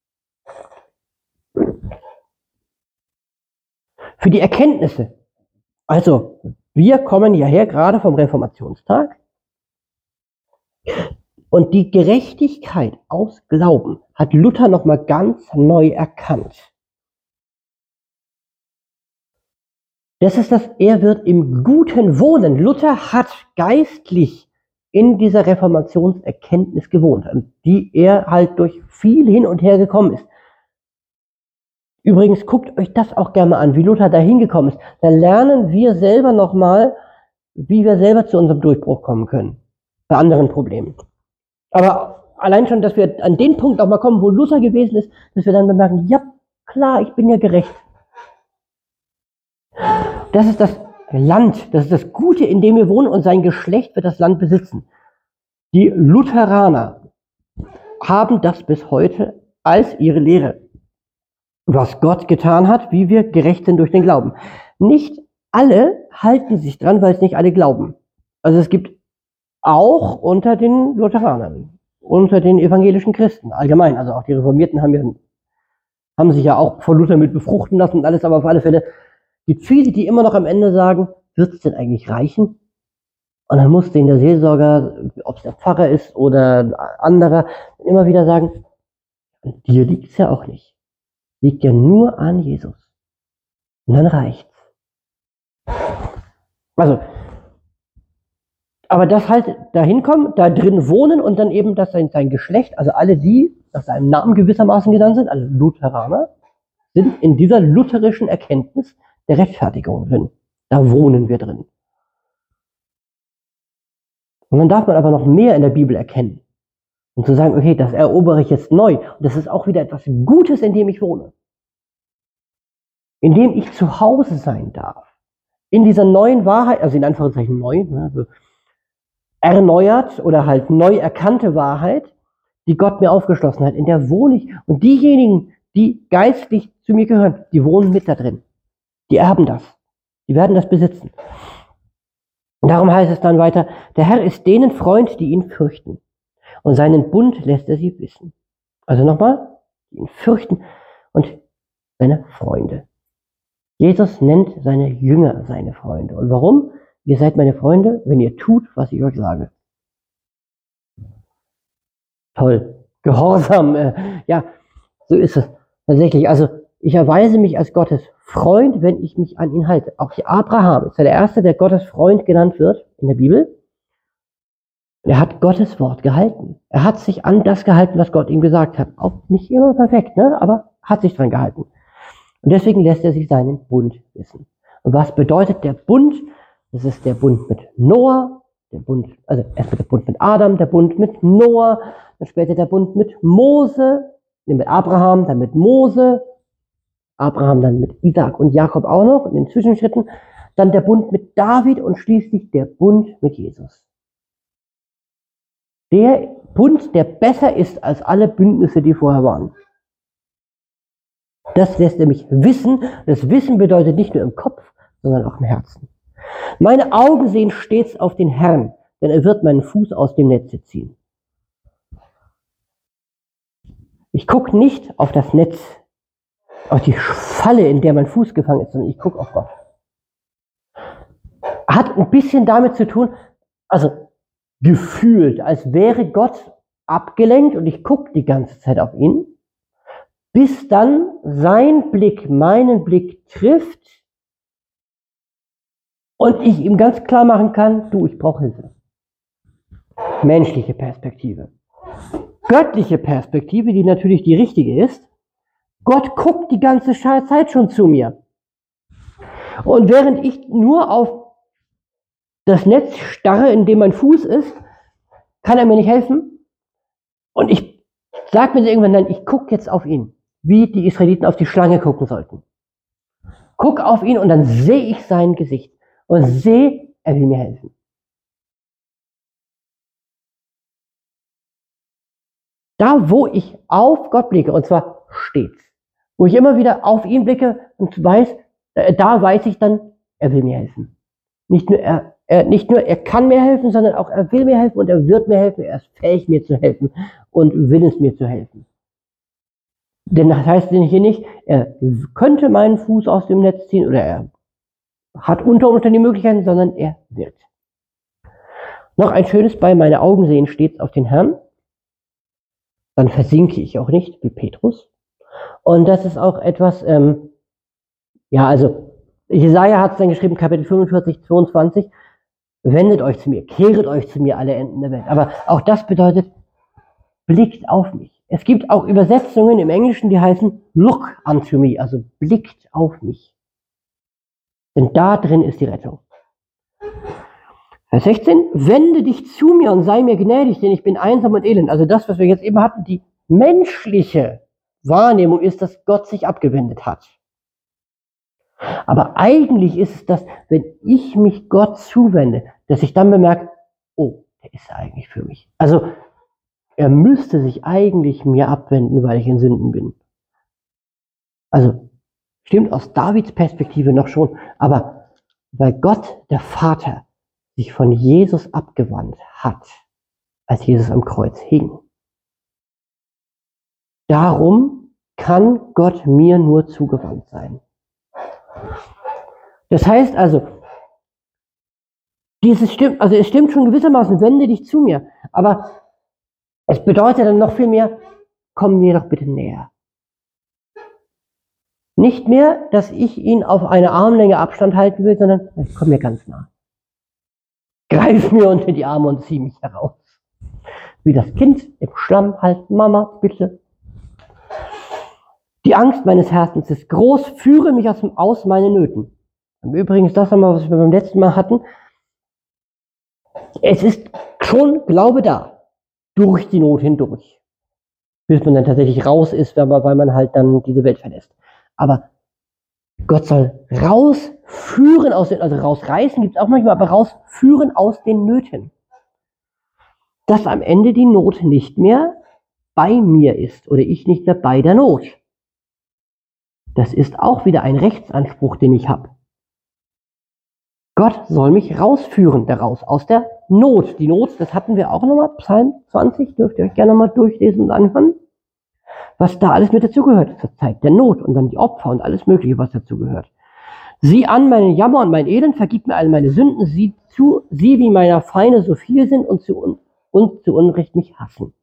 Für die Erkenntnisse. Also, wir kommen hierher gerade vom Reformationstag. Und die Gerechtigkeit aus Glauben hat Luther nochmal ganz neu erkannt. Das ist das, er wird im Guten wohnen. Luther hat geistlich in dieser Reformationserkenntnis gewohnt, die er halt durch viel hin und her gekommen ist. Übrigens, guckt euch das auch gerne mal an, wie Luther da hingekommen ist. Da lernen wir selber nochmal, wie wir selber zu unserem Durchbruch kommen können. Bei anderen Problemen. Aber allein schon, dass wir an den Punkt auch mal kommen, wo Luther gewesen ist, dass wir dann bemerken, ja klar, ich bin ja gerecht. Das ist das Land, das ist das Gute, in dem wir wohnen und sein Geschlecht wird das Land besitzen. Die Lutheraner haben das bis heute als ihre Lehre. Was Gott getan hat, wie wir gerecht sind durch den Glauben. Nicht alle halten sich dran, weil es nicht alle glauben. Also es gibt auch unter den Lutheranern, unter den evangelischen Christen allgemein, also auch die Reformierten haben, ja, haben sich ja auch von Luther mit befruchten lassen und alles, aber auf alle Fälle gibt viele, die immer noch am Ende sagen, wird es denn eigentlich reichen? Und dann muss denen der Seelsorger, ob es der Pfarrer ist oder ein anderer, immer wieder sagen, an dir liegt es ja auch nicht. Liegt ja nur an Jesus. Und dann reicht's. Also, aber das halt dahin kommen, da drin wohnen und dann eben das sein, sein Geschlecht, also alle die nach seinem Namen gewissermaßen genannt sind, also Lutheraner, sind in dieser lutherischen Erkenntnis der Rechtfertigung drin. Da wohnen wir drin. Und dann darf man aber noch mehr in der Bibel erkennen. Und zu sagen, okay, das erobere ich jetzt neu. Und das ist auch wieder etwas Gutes, in dem ich wohne. In dem ich zu Hause sein darf. in dieser neuen Wahrheit, also in Anführungszeichen neu, also erneuert oder halt neu erkannte Wahrheit, die Gott mir aufgeschlossen hat, in der wohne ich. Und diejenigen, die geistlich zu mir gehören, die wohnen mit da drin. Die erben das. Die werden das besitzen. Und darum heißt es dann weiter, der Herr ist denen Freund, die ihn fürchten. Und seinen Bund lässt er sie wissen. Also nochmal, die ihn fürchten und seine Freunde. Jesus nennt seine Jünger seine Freunde. Und warum? Ihr seid meine Freunde, wenn ihr tut, was ich euch sage. Toll. Gehorsam. Äh, ja, so ist es tatsächlich. Also ich erweise mich als Gottes Freund, wenn ich mich an ihn halte. Auch Abraham ist ja der Erste, der Gottes Freund genannt wird in der Bibel. Er hat Gottes Wort gehalten. Er hat sich an das gehalten, was Gott ihm gesagt hat. Auch nicht immer perfekt, ne? Aber hat sich dran gehalten. Und deswegen lässt er sich seinen Bund wissen. Und was bedeutet der Bund? Das ist der Bund mit Noah, der Bund, also erst der Bund mit Adam, der Bund mit Noah, dann später der Bund mit Mose, mit Abraham, dann mit Mose, Abraham dann mit Isaak und Jakob auch noch in den Zwischenschritten, dann der Bund mit David und schließlich der Bund mit Jesus. Der Bund, der besser ist als alle Bündnisse, die vorher waren. Das lässt er mich wissen. Das Wissen bedeutet nicht nur im Kopf, sondern auch im Herzen. Meine Augen sehen stets auf den Herrn, denn er wird meinen Fuß aus dem Netze ziehen. Ich gucke nicht auf das Netz, auf die Falle, in der mein Fuß gefangen ist, sondern ich gucke auf Gott. Hat ein bisschen damit zu tun, also gefühlt, als wäre Gott abgelenkt und ich gucke die ganze Zeit auf ihn, bis dann sein Blick meinen Blick trifft und ich ihm ganz klar machen kann, du, ich brauche Hilfe. Menschliche Perspektive. Göttliche Perspektive, die natürlich die richtige ist. Gott guckt die ganze Zeit schon zu mir. Und während ich nur auf das Netz starre, in dem mein Fuß ist, kann er mir nicht helfen. Und ich sage mir irgendwann, nein, ich gucke jetzt auf ihn, wie die Israeliten auf die Schlange gucken sollten. Guck auf ihn und dann sehe ich sein Gesicht und sehe, er will mir helfen. Da, wo ich auf Gott blicke, und zwar stets, wo ich immer wieder auf ihn blicke und weiß, da weiß ich dann, er will mir helfen. Nicht nur er, er, nicht nur er kann mir helfen, sondern auch er will mir helfen und er wird mir helfen, er ist fähig, mir zu helfen und will es mir zu helfen. Denn das heißt hier nicht, er könnte meinen Fuß aus dem Netz ziehen oder er hat unter Umständen die Möglichkeiten, sondern er wird. Noch ein schönes bei meine Augen sehen stets auf den Herrn. Dann versinke ich auch nicht, wie Petrus. Und das ist auch etwas, ähm, ja, also Jesaja hat es dann geschrieben, Kapitel fünfundvierzig, zweiundzwanzig, wendet euch zu mir, kehret euch zu mir, alle Enden der Welt. Aber auch das bedeutet, blickt auf mich. Es gibt auch Übersetzungen im Englischen, die heißen look unto me, also blickt auf mich. Denn da drin ist die Rettung. Vers sechzehn, wende dich zu mir und sei mir gnädig, denn ich bin einsam und elend. Also das, was wir jetzt eben hatten, die menschliche Wahrnehmung ist, dass Gott sich abgewendet hat. Aber eigentlich ist es das, wenn ich mich Gott zuwende, dass ich dann bemerke, oh, der ist ja eigentlich für mich. Also er müsste sich eigentlich mir abwenden, weil ich in Sünden bin. Also stimmt aus Davids Perspektive noch schon, aber weil Gott, der Vater, sich von Jesus abgewandt hat, als Jesus am Kreuz hing. Darum kann Gott mir nur zugewandt sein. Das heißt also, dieses stimmt, also es stimmt schon gewissermaßen, wende dich zu mir, aber es bedeutet dann noch viel mehr, komm mir doch bitte näher. Nicht mehr, dass ich ihn auf eine Armlänge Abstand halten will, sondern komm mir ganz nah. Greif mir unter die Arme und zieh mich heraus. Wie das Kind im Schlamm, halt Mama, bitte. Die Angst meines Herzens ist groß, führe mich aus, aus meinen Nöten. Übrigens, das nochmal, was wir beim letzten Mal hatten. Es ist schon Glaube da, durch die Not hindurch. Bis man dann tatsächlich raus ist, weil man halt dann diese Welt verlässt. Aber Gott soll rausführen aus den, also rausreißen gibt es auch manchmal, aber rausführen aus den Nöten. Dass am Ende die Not nicht mehr bei mir ist oder ich nicht mehr bei der Not. Das ist auch wieder ein Rechtsanspruch, den ich habe. Gott soll mich rausführen daraus, aus der Not. Die Not, das hatten wir auch nochmal, Psalm zwanzig, dürft ihr euch gerne nochmal durchlesen und anhören, was da alles mit dazugehört zur Zeit der Not und dann die Opfer und alles Mögliche, was dazugehört. Sieh an meinen Jammer und mein Elend, vergib mir all meine Sünden, sieh zu, sieh, wie meiner Feinde so viel sind und zu, und zu Unrecht mich hassen.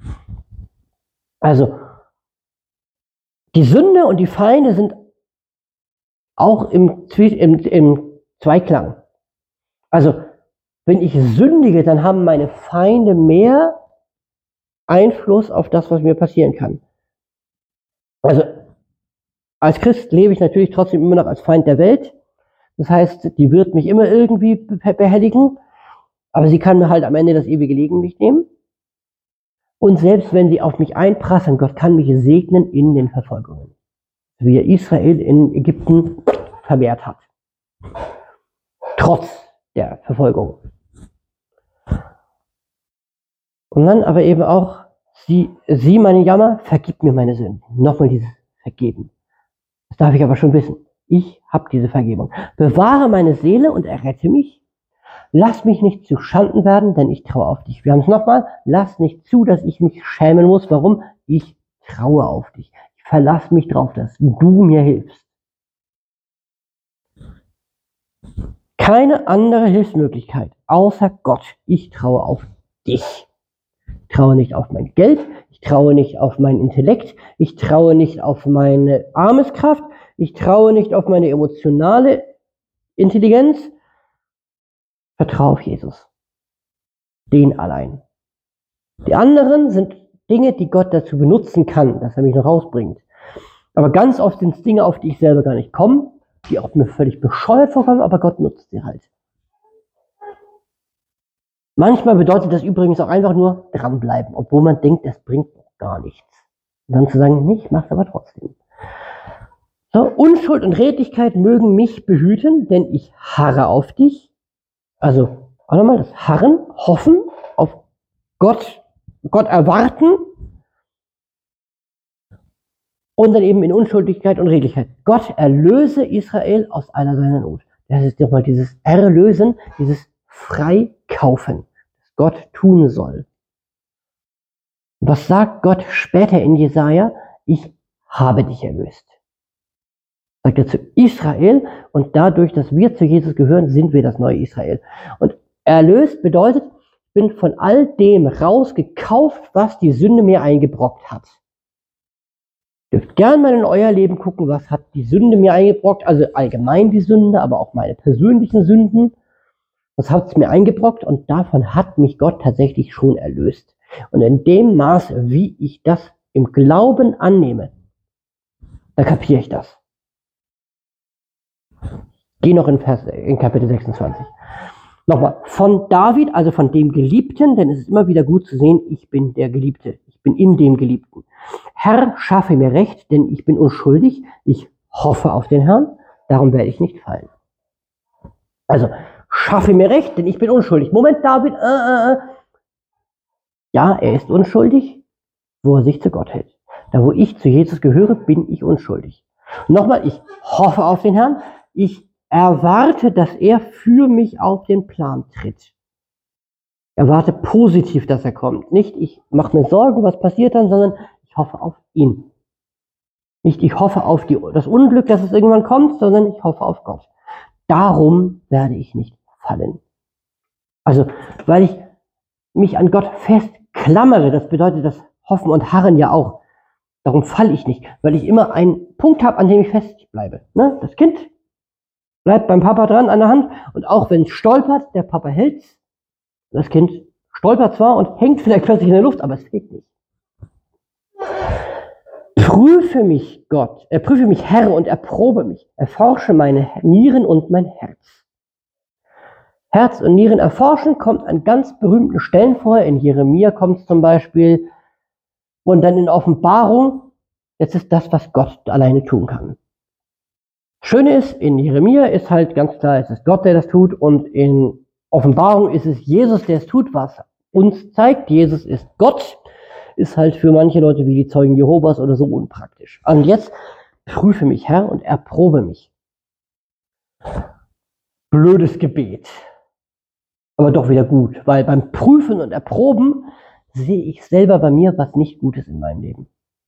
Also, die Sünde und die Feinde sind auch im, im, im Zweiklang. Also, wenn ich sündige, dann haben meine Feinde mehr Einfluss auf das, was mir passieren kann. Also, als Christ lebe ich natürlich trotzdem immer noch als Feind der Welt. Das heißt, die wird mich immer irgendwie behelligen, aber sie kann mir halt am Ende das ewige Leben nicht nehmen. Und selbst wenn sie auf mich einprasseln, Gott kann mich segnen in den Verfolgungen, wie er Israel in Ägypten vermehrt hat. Trotz der Verfolgung. Und dann aber eben auch, sieh, sieh meinen Jammer, vergib mir meine Sünden. Nochmal dieses Vergeben. Das darf ich aber schon wissen. Ich habe diese Vergebung. Bewahre meine Seele und errette mich. Lass mich nicht zu Schanden werden, denn ich traue auf dich. Wir haben es nochmal. Lass nicht zu, dass ich mich schämen muss. Warum? Ich traue auf dich. Ich verlasse mich drauf, dass du mir hilfst. Keine andere Hilfsmöglichkeit außer Gott. Ich traue auf dich. Ich traue nicht auf mein Geld. Ich traue nicht auf meinen Intellekt. Ich traue nicht auf meine Armeskraft. Ich traue nicht auf meine emotionale Intelligenz. Vertraue auf Jesus. Den allein. Die anderen sind Dinge, die Gott dazu benutzen kann, dass er mich noch rausbringt. Aber ganz oft sind es Dinge, auf die ich selber gar nicht komme, die auch mir völlig bescheuert vorkommen, aber Gott nutzt sie halt. Manchmal bedeutet das übrigens auch einfach nur dranbleiben, obwohl man denkt, das bringt gar nichts. Und dann zu sagen, nee, ich mach's aber trotzdem. So, Unschuld und Redlichkeit mögen mich behüten, denn ich harre auf dich. Also, auch nochmal das Harren, hoffen, auf Gott, Gott erwarten und dann eben in Unschuldigkeit und Redlichkeit. Gott erlöse Israel aus aller seiner Not. Das ist nochmal dieses Erlösen, dieses Freikaufen, das Gott tun soll. Was sagt Gott später in Jesaja? Ich habe dich erlöst. Sagt er zu Israel, und dadurch, dass wir zu Jesus gehören, sind wir das neue Israel. Und erlöst bedeutet, ich bin von all dem rausgekauft, was die Sünde mir eingebrockt hat. Ihr dürft gerne mal in euer Leben gucken, was hat die Sünde mir eingebrockt, also allgemein die Sünde, aber auch meine persönlichen Sünden. Was hat es mir eingebrockt? Und davon hat mich Gott tatsächlich schon erlöst. Und in dem Maße, wie ich das im Glauben annehme, da kapiere ich das. Geh noch in, Vers, in Kapitel sechsundzwanzig. Nochmal, von David, also von dem Geliebten, denn es ist immer wieder gut zu sehen, ich bin der Geliebte, ich bin in dem Geliebten. Herr, schaffe mir Recht, denn ich bin unschuldig, ich hoffe auf den Herrn, darum werde ich nicht fallen. Also, schaffe mir Recht, denn ich bin unschuldig. Moment, David, äh, äh, ja, er ist unschuldig, wo er sich zu Gott hält. Da, wo ich zu Jesus gehöre, bin ich unschuldig. Nochmal, ich hoffe auf den Herrn, ich erwarte, dass er für mich auf den Plan tritt. Erwarte positiv, dass er kommt. Nicht, ich mache mir Sorgen, was passiert dann, sondern ich hoffe auf ihn. Nicht, ich hoffe auf die, das Unglück, dass es irgendwann kommt, sondern ich hoffe auf Gott. Darum werde ich nicht fallen. Also, weil ich mich an Gott festklammere, das bedeutet das Hoffen und Harren ja auch. Darum falle ich nicht, weil ich immer einen Punkt habe, an dem ich festbleibe. Ne? Das Kind bleibt beim Papa dran an der Hand und auch wenn es stolpert, der Papa hält's. Das Kind stolpert zwar und hängt vielleicht plötzlich in der Luft, aber es fehlt nicht. Prüfe mich, Gott, er prüfe mich, Herr, und erprobe mich. Erforsche meine Nieren und mein Herz. Herz und Nieren erforschen kommt an ganz berühmten Stellen vor. In Jeremia kommt es zum Beispiel und dann in Offenbarung. Jetzt ist das, was Gott alleine tun kann. Schöne ist, in Jeremia ist halt ganz klar, es ist Gott, der das tut, und in Offenbarung ist es Jesus, der es tut, was uns zeigt, Jesus ist Gott, ist halt für manche Leute wie die Zeugen Jehovas oder so unpraktisch. Und jetzt prüfe mich, Herr, und erprobe mich. Blödes Gebet, aber doch wieder gut, weil beim Prüfen und Erproben sehe ich selber bei mir, was nicht gut ist in meinem Leben.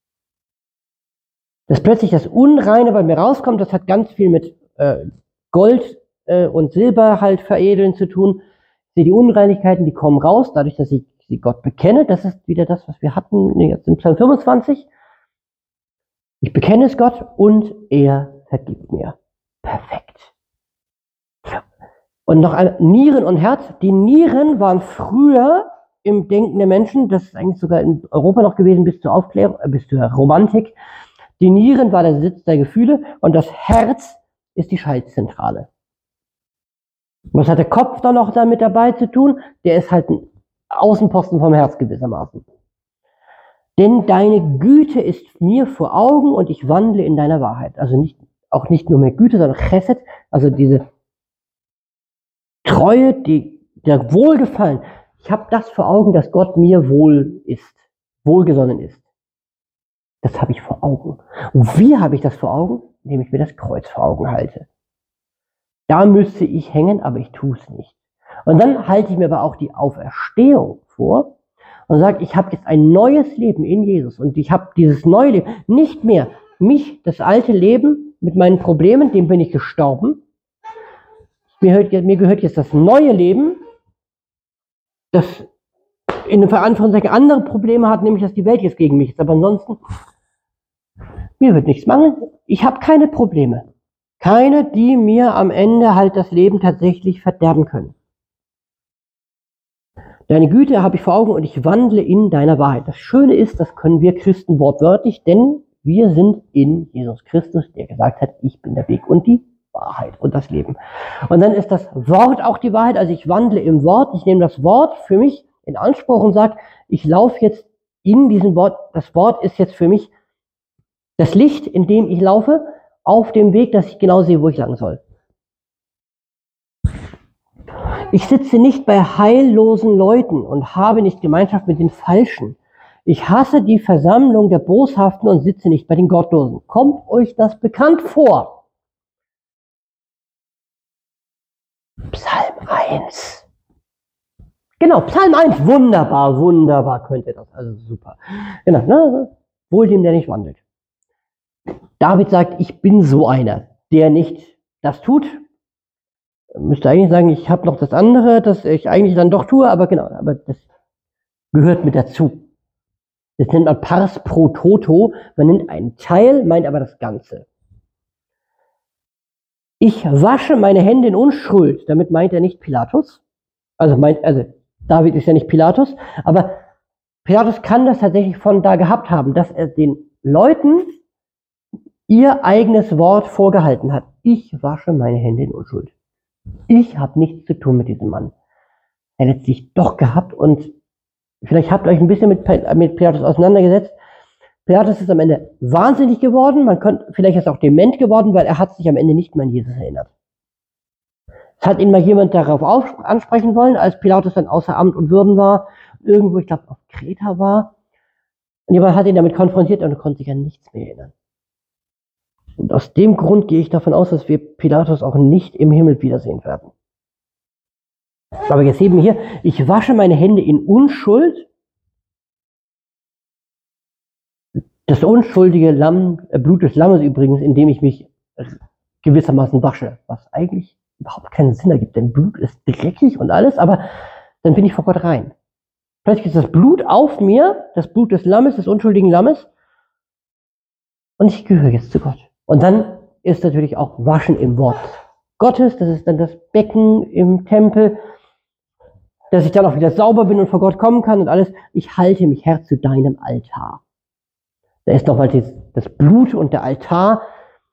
Dass plötzlich das Unreine bei mir rauskommt, das hat ganz viel mit äh, Gold äh, und Silber halt veredeln zu tun. Ich sehe die Unreinigkeiten, die kommen raus, dadurch, dass ich sie Gott bekenne. Das ist wieder das, was wir hatten jetzt in Psalm fünfundzwanzig. Ich bekenne es Gott und er vergibt mir. Perfekt. Und noch ein Nieren und Herz. Die Nieren waren früher im Denken der Menschen, das ist eigentlich sogar in Europa noch gewesen bis zur Aufklärung, äh, bis zur Romantik. Die Nieren war der Sitz der Gefühle und das Herz ist die Schaltzentrale. Was hat der Kopf da noch damit dabei zu tun? Der ist halt ein Außenposten vom Herz gewissermaßen. Denn deine Güte ist mir vor Augen und ich wandle in deiner Wahrheit. Also nicht, auch nicht nur mehr Güte, sondern Chesed, also diese Treue, die, der Wohlgefallen. Ich habe das vor Augen, dass Gott mir wohl ist, wohlgesonnen ist. Das habe ich vor Augen. Und wie habe ich das vor Augen? Indem ich mir das Kreuz vor Augen halte. Da müsste ich hängen, aber ich tue es nicht. Und dann halte ich mir aber auch die Auferstehung vor und sage, ich habe jetzt ein neues Leben in Jesus. Und ich habe dieses neue Leben, nicht mehr mich, das alte Leben mit meinen Problemen, dem bin ich gestorben. Mir gehört, mir gehört jetzt das neue Leben, das in Verantwortung andere Probleme hat, nämlich dass die Welt jetzt gegen mich ist. Aber ansonsten, mir wird nichts mangeln. Ich habe keine Probleme. Keine, die mir am Ende halt das Leben tatsächlich verderben können. Deine Güte habe ich vor Augen und ich wandle in deiner Wahrheit. Das Schöne ist, das können wir Christen wortwörtlich, denn wir sind in Jesus Christus, der gesagt hat, ich bin der Weg und die Wahrheit und das Leben. Und dann ist das Wort auch die Wahrheit. Also ich wandle im Wort. Ich nehme das Wort für mich in Anspruch und sage, ich laufe jetzt in diesem Wort. Das Wort ist jetzt für mich das Licht, in dem ich laufe, auf dem Weg, dass ich genau sehe, wo ich lang soll. Ich sitze nicht bei heillosen Leuten und habe nicht Gemeinschaft mit den Falschen. Ich hasse die Versammlung der Boshaften und sitze nicht bei den Gottlosen. Kommt euch das bekannt vor? Psalm eins. Genau, Psalm eins. Wunderbar, wunderbar könnte das. Also super. Genau, ne? Wohl dem, der nicht wandelt. David sagt, ich bin so einer, der nicht das tut. Müsste eigentlich sagen, ich habe noch das andere, das ich eigentlich dann doch tue, aber genau, aber das gehört mit dazu. Das nennt man Pars pro Toto. Man nimmt einen Teil, meint aber das Ganze. Ich wasche meine Hände in Unschuld. Damit meint er nicht Pilatus. Also meint, also David ist ja nicht Pilatus, aber Pilatus kann das tatsächlich von da gehabt haben, dass er den Leuten ihr eigenes Wort vorgehalten hat. Ich wasche meine Hände in Unschuld. Ich habe nichts zu tun mit diesem Mann. Er hat sich doch gehabt und vielleicht habt ihr euch ein bisschen mit, mit Pilatus auseinandergesetzt. Pilatus ist am Ende wahnsinnig geworden. Man könnte, vielleicht ist er auch dement geworden, weil er hat sich am Ende nicht mehr an Jesus erinnert. Es hat ihn mal jemand darauf auf, ansprechen wollen, als Pilatus dann außer Amt und Würden war, irgendwo, ich glaube, auf Kreta war. Und jemand hat ihn damit konfrontiert und er konnte sich an nichts mehr erinnern. Und aus dem Grund gehe ich davon aus, dass wir Pilatus auch nicht im Himmel wiedersehen werden. Aber jetzt sehen wir hier, ich wasche meine Hände in Unschuld. Das unschuldige Lamm, äh, Blut des Lammes übrigens, indem ich mich gewissermaßen wasche, was eigentlich überhaupt keinen Sinn ergibt, denn Blut ist dreckig und alles, aber dann bin ich vor Gott rein. Plötzlich ist das Blut auf mir, das Blut des Lammes, des unschuldigen Lammes, und ich gehöre jetzt zu Gott. Und dann ist natürlich auch Waschen im Wort Gottes, das ist dann das Becken im Tempel, dass ich dann auch wieder sauber bin und vor Gott kommen kann und alles. Ich halte mich, Herr, zu deinem Altar. Da ist nochmal das, das Blut und der Altar.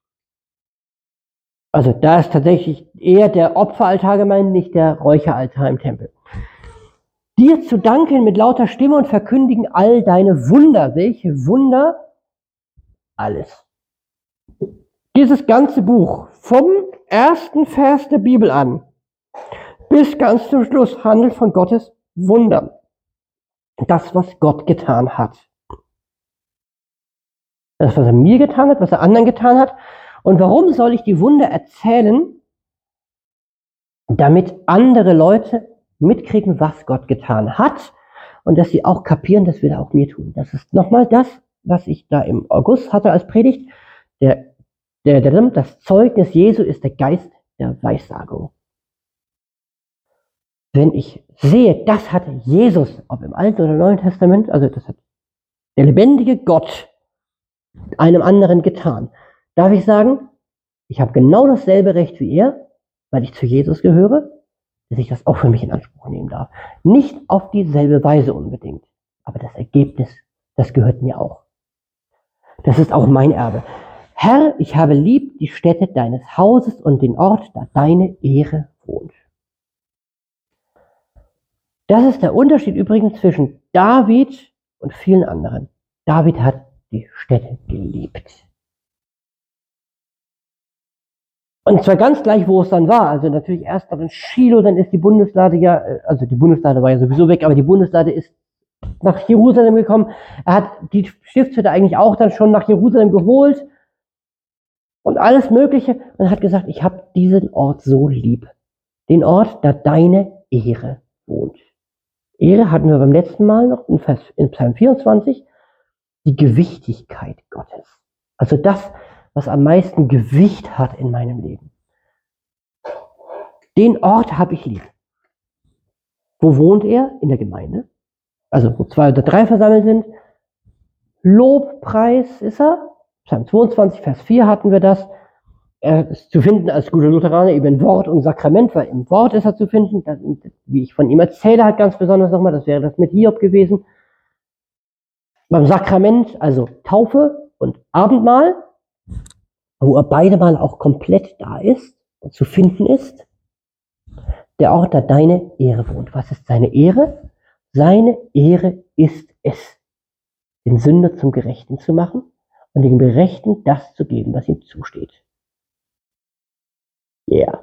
Also da ist tatsächlich eher der Opferaltar gemeint, nicht der Räucheraltar im Tempel. Dir zu danken mit lauter Stimme und verkündigen all deine Wunder. Welche Wunder? Alles. Dieses ganze Buch, vom ersten Vers der Bibel an, bis ganz zum Schluss, handelt von Gottes Wundern. Das, was Gott getan hat. Das, was er mir getan hat, was er anderen getan hat. Und warum soll ich die Wunder erzählen? Damit andere Leute mitkriegen, was Gott getan hat und dass sie auch kapieren, dass wir da auch mir tun. Das ist nochmal das, was ich da im August hatte als Predigt. Der, der, der, das Zeugnis Jesu ist der Geist der Weissagung. Wenn ich sehe, das hat Jesus, ob im Alten oder Neuen Testament, also das hat der lebendige Gott einem anderen getan, darf ich sagen, ich habe genau dasselbe Recht wie er, weil ich zu Jesus gehöre, dass ich das auch für mich in Anspruch nehmen darf. Nicht auf dieselbe Weise unbedingt, aber das Ergebnis, das gehört mir auch. Das ist auch mein Erbe. Herr, ich habe lieb die Stätte deines Hauses und den Ort, da deine Ehre wohnt. Das ist der Unterschied übrigens zwischen David und vielen anderen. David hat die Stätte geliebt. Und zwar ganz gleich, wo es dann war. Also natürlich erst noch in Schilo, dann ist die Bundeslade ja, also die Bundeslade war ja sowieso weg, aber die Bundeslade ist nach Jerusalem gekommen. Er hat die Stiftshütte eigentlich auch dann schon nach Jerusalem geholt und alles Mögliche und hat gesagt, ich habe diesen Ort so lieb. Den Ort, da deine Ehre wohnt. Ehre hatten wir beim letzten Mal noch in, Vers, in Psalm vierundzwanzig, die Gewichtigkeit Gottes. Also das, was am meisten Gewicht hat in meinem Leben. Den Ort habe ich lieb. Wo wohnt er? In der Gemeinde. Also wo zwei oder drei versammelt sind. Lobpreis ist er. Psalm zweiundzwanzig, Vers vier hatten wir das. Er ist zu finden als guter Lutheraner eben in Wort und Sakrament, weil im Wort ist er zu finden. Das, wie ich von ihm erzähle, halt ganz besonders nochmal, das wäre das mit Hiob gewesen. Beim Sakrament, also Taufe und Abendmahl, wo er beide Mal auch komplett da ist und zu finden ist. Der Ort, da deine Ehre wohnt. Was ist seine Ehre? Seine Ehre ist es, den Sünder zum Gerechten zu machen und dem Gerechten das zu geben, was ihm zusteht. Ja.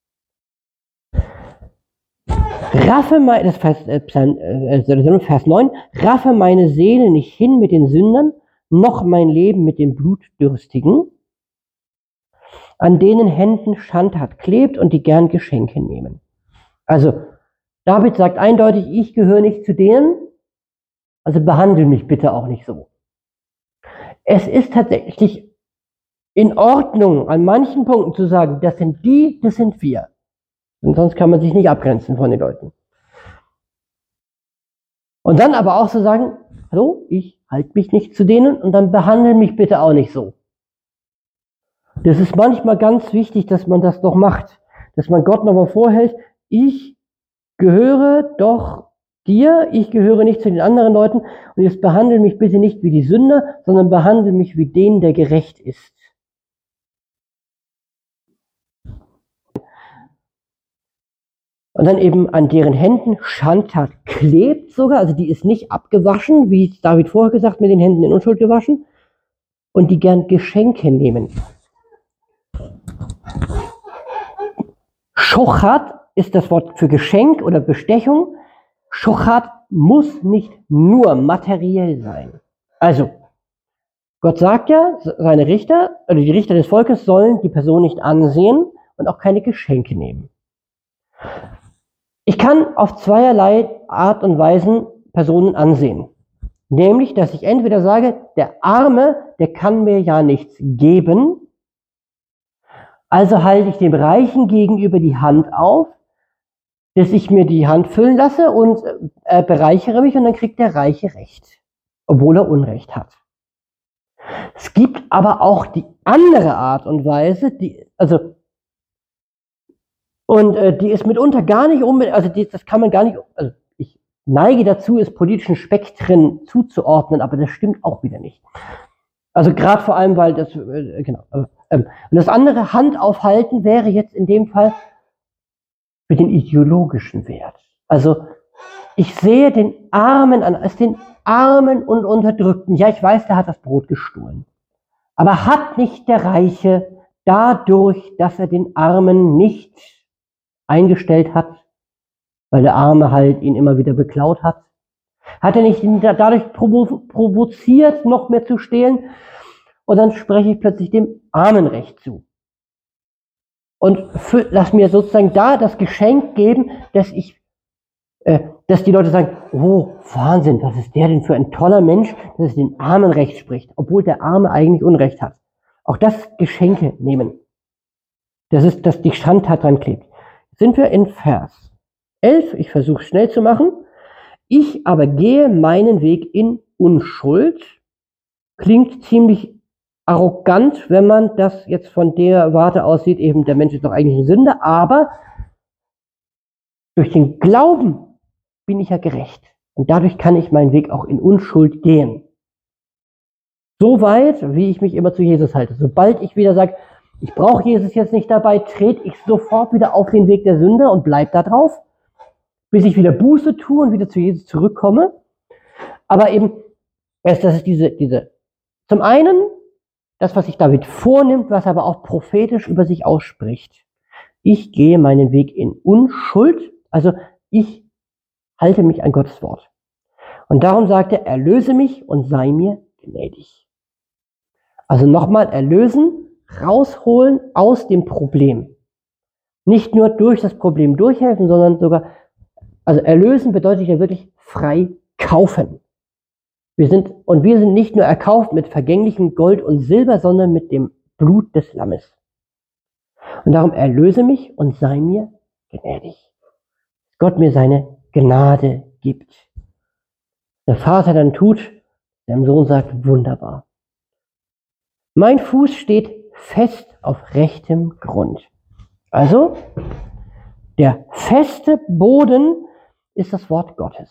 Yeah. Raffe meine, das Vers, äh, äh, Vers neun, raffe meine Seele nicht hin mit den Sündern, noch mein Leben mit den Blutdürstigen, an denen Händen Schandtat klebt und die gern Geschenke nehmen. Also, David sagt eindeutig, ich gehöre nicht zu denen, also behandle mich bitte auch nicht so. Es ist tatsächlich in Ordnung, an manchen Punkten zu sagen, das sind die, das sind wir. Und sonst kann man sich nicht abgrenzen von den Leuten. Und dann aber auch zu sagen, hallo, ich halte mich nicht zu denen und dann behandle mich bitte auch nicht so. Das ist manchmal ganz wichtig, dass man das doch macht. Dass man Gott nochmal vorhält, ich gehöre doch dir, ich gehöre nicht zu den anderen Leuten und jetzt behandle mich bitte nicht wie die Sünder, sondern behandle mich wie den, der gerecht ist. Und dann eben an deren Händen Schandtat klebt sogar, also die ist nicht abgewaschen, wie David vorher gesagt, mit den Händen in Unschuld gewaschen, und die gern Geschenke nehmen. Schochat ist das Wort für Geschenk oder Bestechung. Schochat muss nicht nur materiell sein. Also, Gott sagt ja, seine Richter, oder die Richter des Volkes sollen die Person nicht ansehen und auch keine Geschenke nehmen. Ich kann auf zweierlei Art und Weisen Personen ansehen. Nämlich, dass ich entweder sage, der Arme, der kann mir ja nichts geben, also halte ich dem Reichen gegenüber die Hand auf, dass ich mir die Hand füllen lasse und äh, bereichere mich und dann kriegt der Reiche Recht, obwohl er Unrecht hat. Es gibt aber auch die andere Art und Weise, die, also, und äh, die ist mitunter gar nicht unbedingt, also die, das kann man gar nicht, also ich neige dazu, es politischen Spektren zuzuordnen, aber das stimmt auch wieder nicht. Also gerade vor allem, weil das, äh, genau, äh, ähm, und das andere Hand aufhalten wäre jetzt in dem Fall für den ideologischen Wert. Also ich sehe den Armen an, als den Armen und Unterdrückten. Ja, ich weiß, der hat das Brot gestohlen. Aber hat nicht der Reiche dadurch, dass er den Armen nicht eingestellt hat, weil der Arme halt ihn immer wieder beklaut hat, hat er nicht ihn dadurch provo provoziert, noch mehr zu stehlen, und dann spreche ich plötzlich dem Armen Recht zu. Und für, lass mir sozusagen da das Geschenk geben, dass ich, äh, dass die Leute sagen, oh, Wahnsinn, was ist der denn für ein toller Mensch, dass es dem Armen Recht spricht, obwohl der Arme eigentlich Unrecht hat. Auch das Geschenke nehmen. Das ist, dass die Schandtat dran klebt. Sind wir in Vers elf, ich versuche es schnell zu machen. Ich aber gehe meinen Weg in Unschuld. Klingt ziemlich arrogant, wenn man das jetzt von der Warte aus sieht, eben der Mensch ist doch eigentlich ein Sünder, aber durch den Glauben bin ich ja gerecht. Und dadurch kann ich meinen Weg auch in Unschuld gehen. So weit, wie ich mich immer zu Jesus halte. Sobald ich wieder sage, ich brauche Jesus jetzt nicht dabei, trete ich sofort wieder auf den Weg der Sünde und bleibe da drauf, bis ich wieder Buße tue und wieder zu Jesus zurückkomme. Aber eben, erst das ist diese, diese, zum einen, das, was sich David vornimmt, was aber auch prophetisch über sich ausspricht. Ich gehe meinen Weg in Unschuld, also ich halte mich an Gottes Wort. Und darum sagt er, erlöse mich und sei mir gnädig. Also nochmal erlösen, rausholen aus dem Problem. Nicht nur durch das Problem durchhelfen, sondern sogar, also erlösen bedeutet ja wirklich frei kaufen. Wir sind, und wir sind nicht nur erkauft mit vergänglichem Gold und Silber, sondern mit dem Blut des Lammes. Und darum erlöse mich und sei mir gnädig. Gott mir seine Gnade gibt. Der Vater dann tut, der Sohn sagt, wunderbar. Mein Fuß steht fest auf rechtem Grund. Also, der feste Boden ist das Wort Gottes.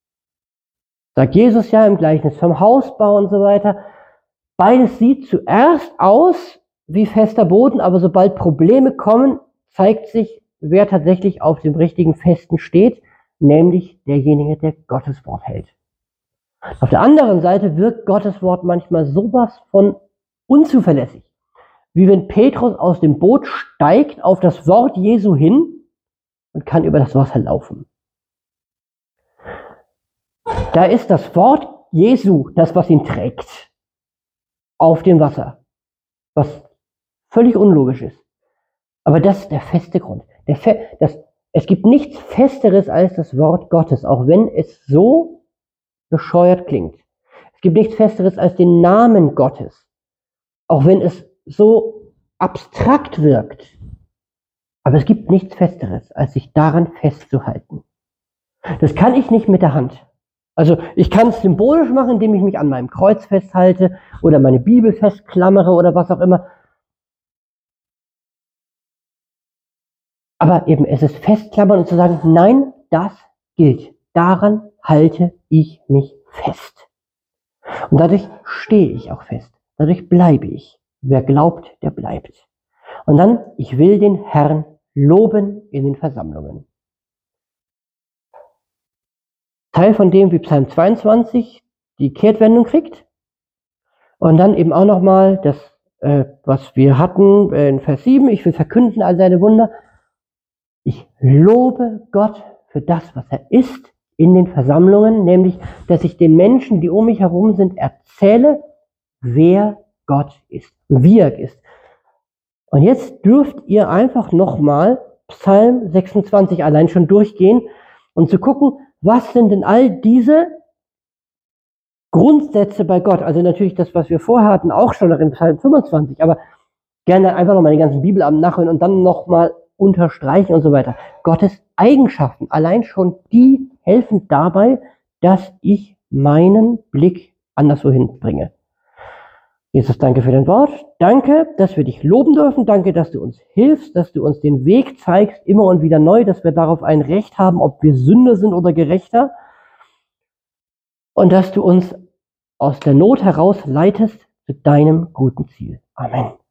Sagt Jesus ja im Gleichnis vom Hausbau und so weiter. Beides sieht zuerst aus wie fester Boden, aber sobald Probleme kommen, zeigt sich, wer tatsächlich auf dem richtigen Festen steht, nämlich derjenige, der Gottes Wort hält. Auf der anderen Seite wirkt Gottes Wort manchmal sowas von unzuverlässig, wie wenn Petrus aus dem Boot steigt auf das Wort Jesu hin und kann über das Wasser laufen. Da ist das Wort Jesu, das, was ihn trägt, auf dem Wasser, was völlig unlogisch ist. Aber das ist der feste Grund. Der Fe das, es gibt nichts Festeres als das Wort Gottes, auch wenn es so bescheuert klingt. Es gibt nichts Festeres als den Namen Gottes, auch wenn es so abstrakt wirkt. Aber es gibt nichts Festeres, als sich daran festzuhalten. Das kann ich nicht mit der Hand. Also ich kann es symbolisch machen, indem ich mich an meinem Kreuz festhalte oder meine Bibel festklammere oder was auch immer. Aber eben es ist festklammern und zu sagen, nein, das gilt. Daran halte ich mich fest. Und dadurch stehe ich auch fest. Dadurch bleibe ich. Wer glaubt, der bleibt. Und dann, ich will den Herrn loben in den Versammlungen. Teil von dem, wie Psalm zweiundzwanzig die Kehrtwendung kriegt. Und dann eben auch nochmal das, äh, was wir hatten in Vers sieben, ich will verkünden all seine Wunder. Ich lobe Gott für das, was er ist in den Versammlungen, nämlich, dass ich den Menschen, die um mich herum sind, erzähle, wer Gott ist, wie er ist. Und jetzt dürft ihr einfach nochmal Psalm sechsundzwanzig allein schon durchgehen und zu gucken, was sind denn all diese Grundsätze bei Gott? Also natürlich das, was wir vorher hatten, auch schon noch in Psalm fünfundzwanzig, aber gerne einfach nochmal die ganzen Bibelabend nachhören und dann nochmal unterstreichen und so weiter. Gottes Eigenschaften, allein schon die helfen dabei, dass ich meinen Blick anderswo hinbringe. Jesus, danke für dein Wort. Danke, dass wir dich loben dürfen. Danke, dass du uns hilfst, dass du uns den Weg zeigst, immer und wieder neu, dass wir darauf ein Recht haben, ob wir Sünder sind oder Gerechter. Und dass du uns aus der Not heraus leitest zu deinem guten Ziel. Amen.